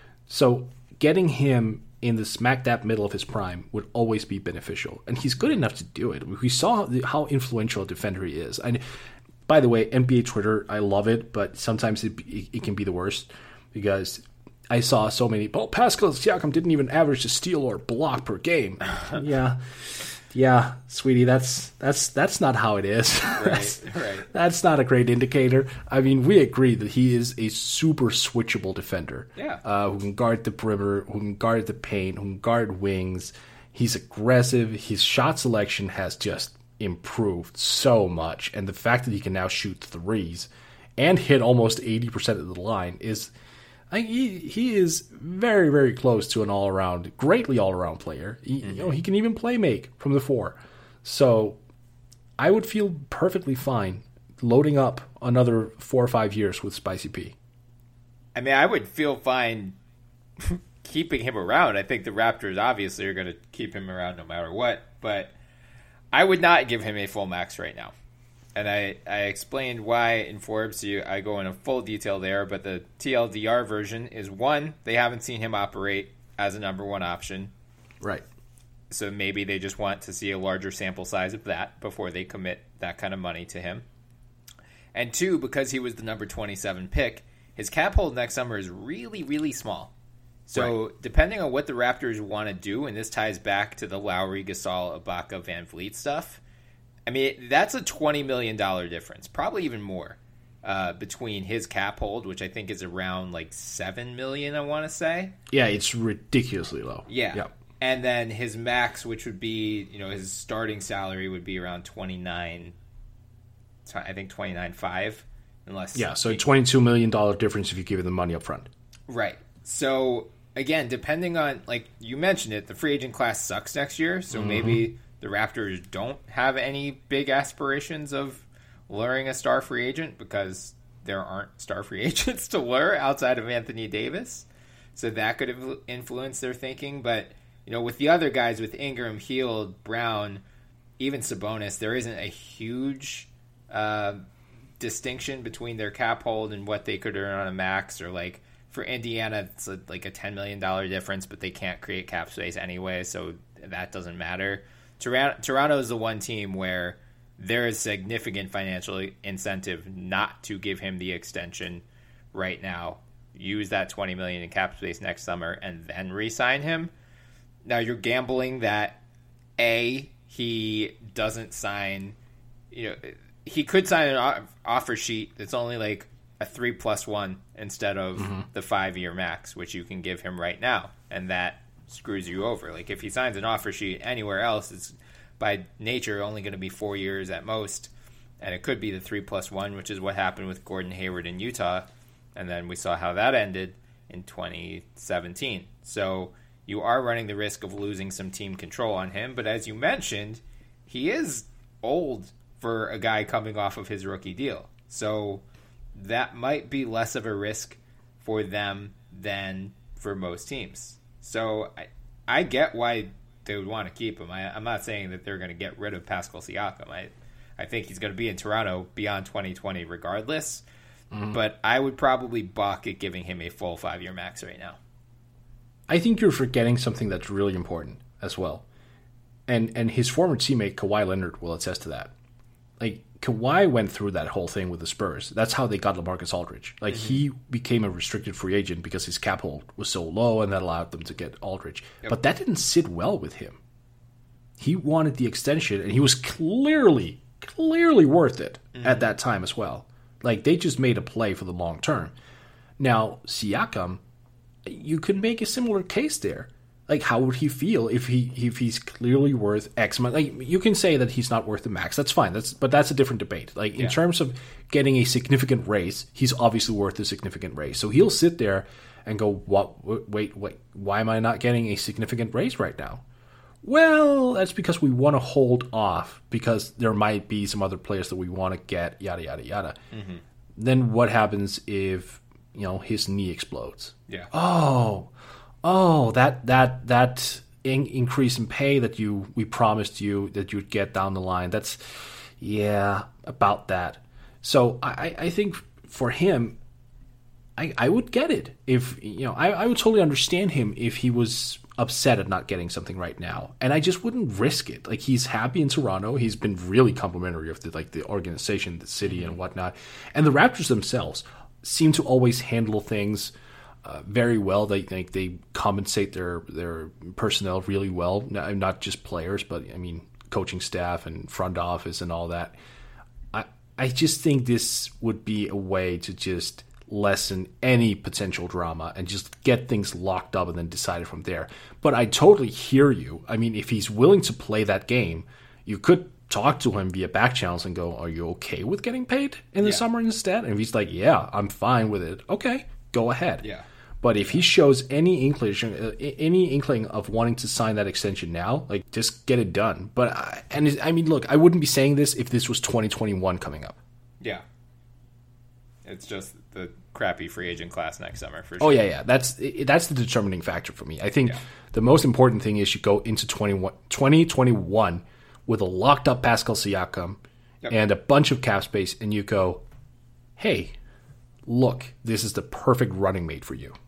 So getting him in the smack dab middle of his prime would always be beneficial, and he's good enough to do it. We saw how influential a defender he is. And by the way, N B A Twitter, I love it, but sometimes it, it, it can be the worst, because I saw so many, oh, Pascal Siakam didn't even average a steal or block per game. yeah, yeah, sweetie, that's that's that's not how it is. Right, that's, right. That's not a great indicator. I mean, we agree that he is a super switchable defender. Yeah, uh, who can guard the perimeter, who can guard the paint, who can guard wings. He's aggressive. His shot selection has just improved so much, and the fact that he can now shoot threes and hit almost eighty percent of the line is. I, he he is very, very close to an all-around, greatly all-around player. He, mm-hmm. You know, he can even play make from the four. So I would feel perfectly fine loading up another four or five years with Spicy P. I mean, I would feel fine keeping him around. I think the Raptors obviously are going to keep him around no matter what. But I would not give him a full max right now. And I, I explained why in Forbes. You, I go into full detail there, but the T L D R version is, one, they haven't seen him operate as a number one option. Right. So maybe they just want to see a larger sample size of that before they commit that kind of money to him. And two, because he was the number twenty-seven pick, his cap hold next summer is really, really small. So right. Depending on what the Raptors want to do, and this ties back to the Lowry, Gasol, Ibaka, Van Vliet stuff, I mean, that's a twenty million dollars difference, probably even more, uh, between his cap hold, which I think is around like seven million dollars, I want to say. Yeah, it's ridiculously low. Yeah. Yep. And then his max, which would be, you know, his starting salary would be around twenty-nine, I think twenty-nine point five, unless. Yeah, so a twenty-two million dollars difference if you give him the money up front. Right. So, again, depending on, like you mentioned it, the free agent class sucks next year, so mm-hmm. maybe the Raptors don't have any big aspirations of luring a star free agent because there aren't star free agents to lure outside of Anthony Davis. So that could have influenced their thinking. But, you know, with the other guys, with Ingram, Hield, Brown, even Sabonis, there isn't a huge uh, distinction between their cap hold and what they could earn on a max. Or, like, for Indiana, it's a, like a ten million dollars difference, but they can't create cap space anyway, so that doesn't matter. Toronto, Toronto is the one team where there is significant financial incentive not to give him the extension right now. Use that twenty million dollars in cap space next summer and then re-sign him. Now you're gambling that A, he doesn't sign. You know, he could sign an offer sheet that's only like a three plus one instead of mm-hmm. the five year max, which you can give him right now, and that screws you over. Like if he signs an offer sheet anywhere else, it's by nature only going to be four years at most, and it could be the three plus one, which is what happened with Gordon Hayward in Utah, and then we saw how that ended in twenty seventeen. So you are running the risk of losing some team control on him, but as you mentioned, he is old for a guy coming off of his rookie deal, so that might be less of a risk for them than for most teams. So I, I get why they would want to keep him. I, I'm not saying that they're going to get rid of Pascal Siakam. I, I think he's going to be in Toronto beyond twenty twenty regardless. Mm-hmm. But I would probably balk at giving him a full five-year max right now. I think you're forgetting something that's really important as well. And and his former teammate Kawhi Leonard will attest to that. Like, Kawhi went through that whole thing with the Spurs. That's how they got LaMarcus Aldridge. Like, mm-hmm. he became a restricted free agent because his cap hold was so low, and that allowed them to get Aldridge. Yep. But that didn't sit well with him. He wanted the extension, and he was clearly, clearly worth it mm-hmm. at that time as well. Like, they just made a play for the long term. Now, Siakam, you could make a similar case there. like how would he feel if he if he's clearly worth X amount? Like you can say that he's not worth the max. That's fine. That's but that's a different debate. Like in Yeah. terms of getting a significant raise, he's obviously worth a significant raise. So he'll sit there and go, "What? Wait, wait. Why am I not getting a significant raise right now?" Well, that's because we want to hold off because there might be some other players that we want to get, yada, yada, yada. Mm-hmm. Then what happens if, you know, his knee explodes? Yeah. Oh, oh, that that that in- increase in pay that you we promised you that you'd get down the line, that's, yeah, about that. So I, I think for him, I, I would get it. If, you know, I, I would totally understand him if he was upset at not getting something right now, and I just wouldn't risk it. Like, he's happy in Toronto. He's been really complimentary of the like the organization, the city, and whatnot. And the Raptors themselves seem to always handle things uh, very well. They think they, they compensate their their personnel really well, not, not just players, but I mean coaching staff and front office and all that. I I just think this would be a way to just lessen any potential drama and just get things locked up and then decide it from there. But I totally hear you. I mean, if he's willing to play that game, you could talk to him via back channels and go, are you okay with getting paid in the Yeah. summer instead? And if he's like, yeah, I'm fine with it. Okay, go ahead. Yeah. But if he shows any inkling, uh, any inkling of wanting to sign that extension now, like, just get it done. But I, and it, I mean, look, I wouldn't be saying this if this was twenty twenty-one coming up. Yeah. It's just the crappy free agent class next summer for sure. Oh yeah, yeah. That's that's the determining factor for me. I think Yeah. the most important thing is you go into twenty twenty-one with a locked up Pascal Siakam Yep. and a bunch of cap space, and you go, hey, look, this is the perfect running mate for you.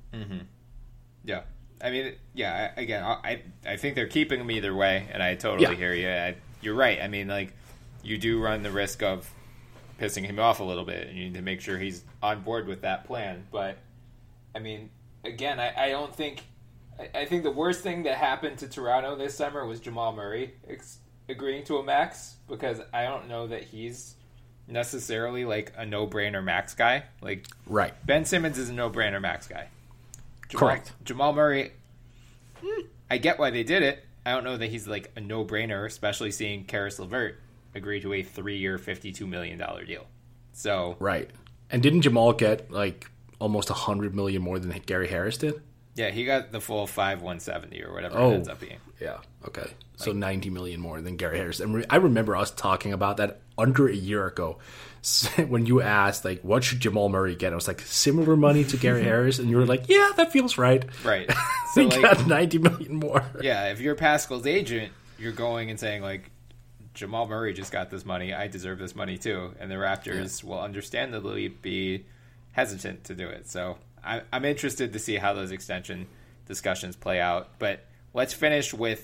Yeah. I mean, yeah, I- again, I I think they're keeping him either way, and I totally Yeah. hear you. I, you're right. I mean, like, you do run the risk of pissing him off a little bit, and you need to make sure he's on board with that plan. But, I mean, again, I, I don't think... I, I think the worst thing that happened to Toronto this summer was Jamal Murray ex- agreeing to a max, because I don't know that he's necessarily, like, a no-brainer max guy. Like, Right. Ben Simmons is a no-brainer max guy. Jamal, Correct. Jamal Murray, hmm, I get why they did it. I don't know that he's like a no-brainer, especially seeing Karis LeVert agree to a three-year, fifty-two million dollars deal. So, Right. And didn't Jamal get like almost one hundred million dollars more than Gary Harris did? yeah, he got the full five one seventy or whatever Oh. it ends up being. Yeah. Okay. So ninety million more than Gary Harris. And re- I remember us talking about that under a year ago when you asked, like, what should Jamal Murray get? I was like, similar money to Gary Harris. And you were like, yeah, that feels right. Right. So, he like, got ninety million more. yeah, if you're Pascal's agent, you're going and saying, like, Jamal Murray just got this money. I deserve this money, too. And the Raptors will understandably be hesitant to do it. So I, I'm interested to see how those extension discussions play out. But let's finish with,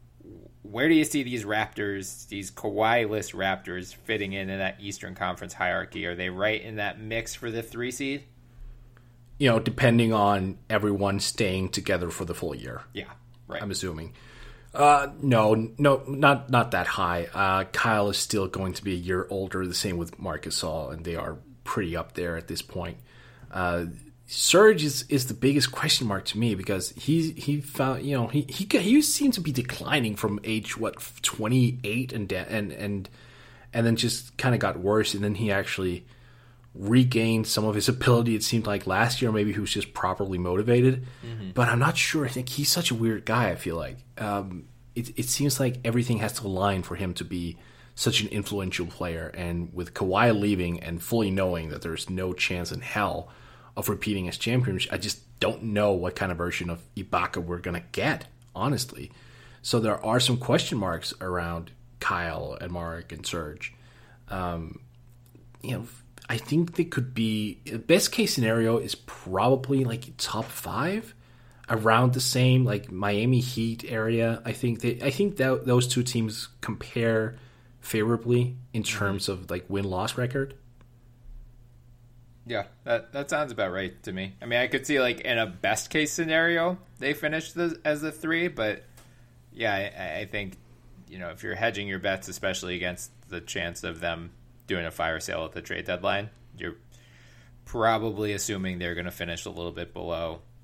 where do you see these Raptors, these Kawhi-less Raptors, fitting in in that Eastern Conference hierarchy? Are they right in that mix for the three seed? You know, depending on everyone staying together for the full year. Yeah, right. I'm assuming. Uh, no, no, not not that high. Uh, Kyle is still going to be a year older. The same with Marc Gasol, and they are pretty up there at this point. Uh, Serge is, is the biggest question mark to me because he he found you know he he he seemed to be declining from age what twenty-eight and da- and and and then just kind of got worse, and then he actually regained some of his ability. It seemed like last year maybe he was just properly motivated, mm-hmm. but I'm not sure. I think he's such a weird guy. I feel like um, it it seems like everything has to align for him to be such an influential player. And with Kawhi leaving and fully knowing that there's no chance in hell of repeating his championship, I just don't know what kind of version of Ibaka we're gonna get, honestly. So there are some question marks around Kyle and Mark and Serge. Um, you know. I think they could be, the best case scenario is probably like top five, around the same like Miami Heat area. I think they, I think that those two teams compare favorably in terms of like win-loss record. Yeah, that that sounds about right to me. I mean, I could see like in a best case scenario they finish the, as the three, but yeah, I, I think, you know, if you're hedging your bets, especially against the chance of them doing a fire sale at the trade deadline, you're probably assuming they're going to finish a little bit below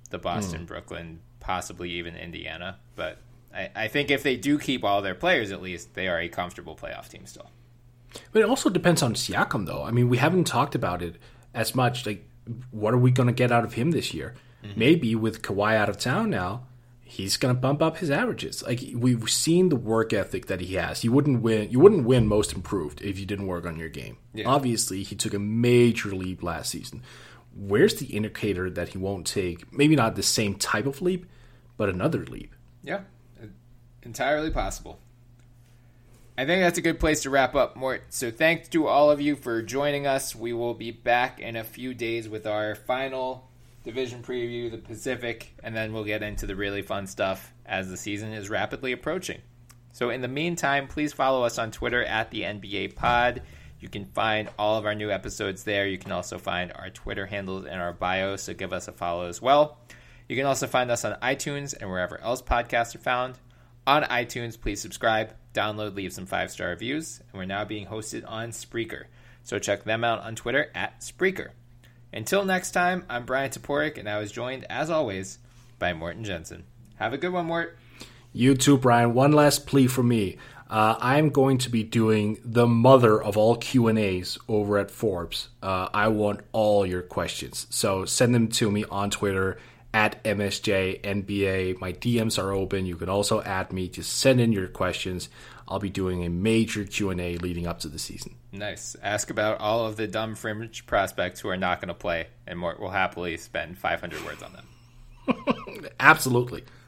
the Boston, mm. Brooklyn, possibly even Indiana. But I, I think if they do keep all their players, at least, they are a comfortable playoff team still. But it also depends on Siakam, though. I mean, we haven't talked about it as much. Like, what are we going to get out of him this year? Mm-hmm. Maybe with Kawhi out of town now, he's going to bump up his averages. Like, we've seen the work ethic that he has. You wouldn't win. You wouldn't win Most Improved if you didn't work on your game. Yeah. Obviously, he took a major leap last season. Where's the indicator that he won't take, maybe not the same type of leap, but another leap? Yeah, entirely possible. I think that's a good place to wrap up, Mort. So thanks to all of you for joining us. We will be back in a few days with our final division preview, the Pacific, and then we'll get into the really fun stuff as the season is rapidly approaching. So in the meantime, please follow us on Twitter at the N B A Pod. You can find all of our new episodes there. You can also find our Twitter handles in our bio, so give us a follow as well. You can also find us on iTunes and wherever else podcasts are found. On iTunes, please subscribe, download, leave some five-star reviews, and we're now being hosted on Spreaker. So check them out on Twitter at Spreaker. Until next time, I'm Brian Toporek, and I was joined, as always, by Morten Jensen. Have a good one, Mort. You too, Brian. One last plea from me. Uh, I'm going to be doing the mother of all Q and A's over at Forbes. Uh, I want all your questions. So send them to me on Twitter at M S J N B A. My D Ms are open. You can also add me. Just send in your questions. I'll be doing a major Q and A leading up to the season. Nice. Ask about all of the dumb fringe prospects who are not going to play, and Mort will happily spend five hundred words on them. Absolutely.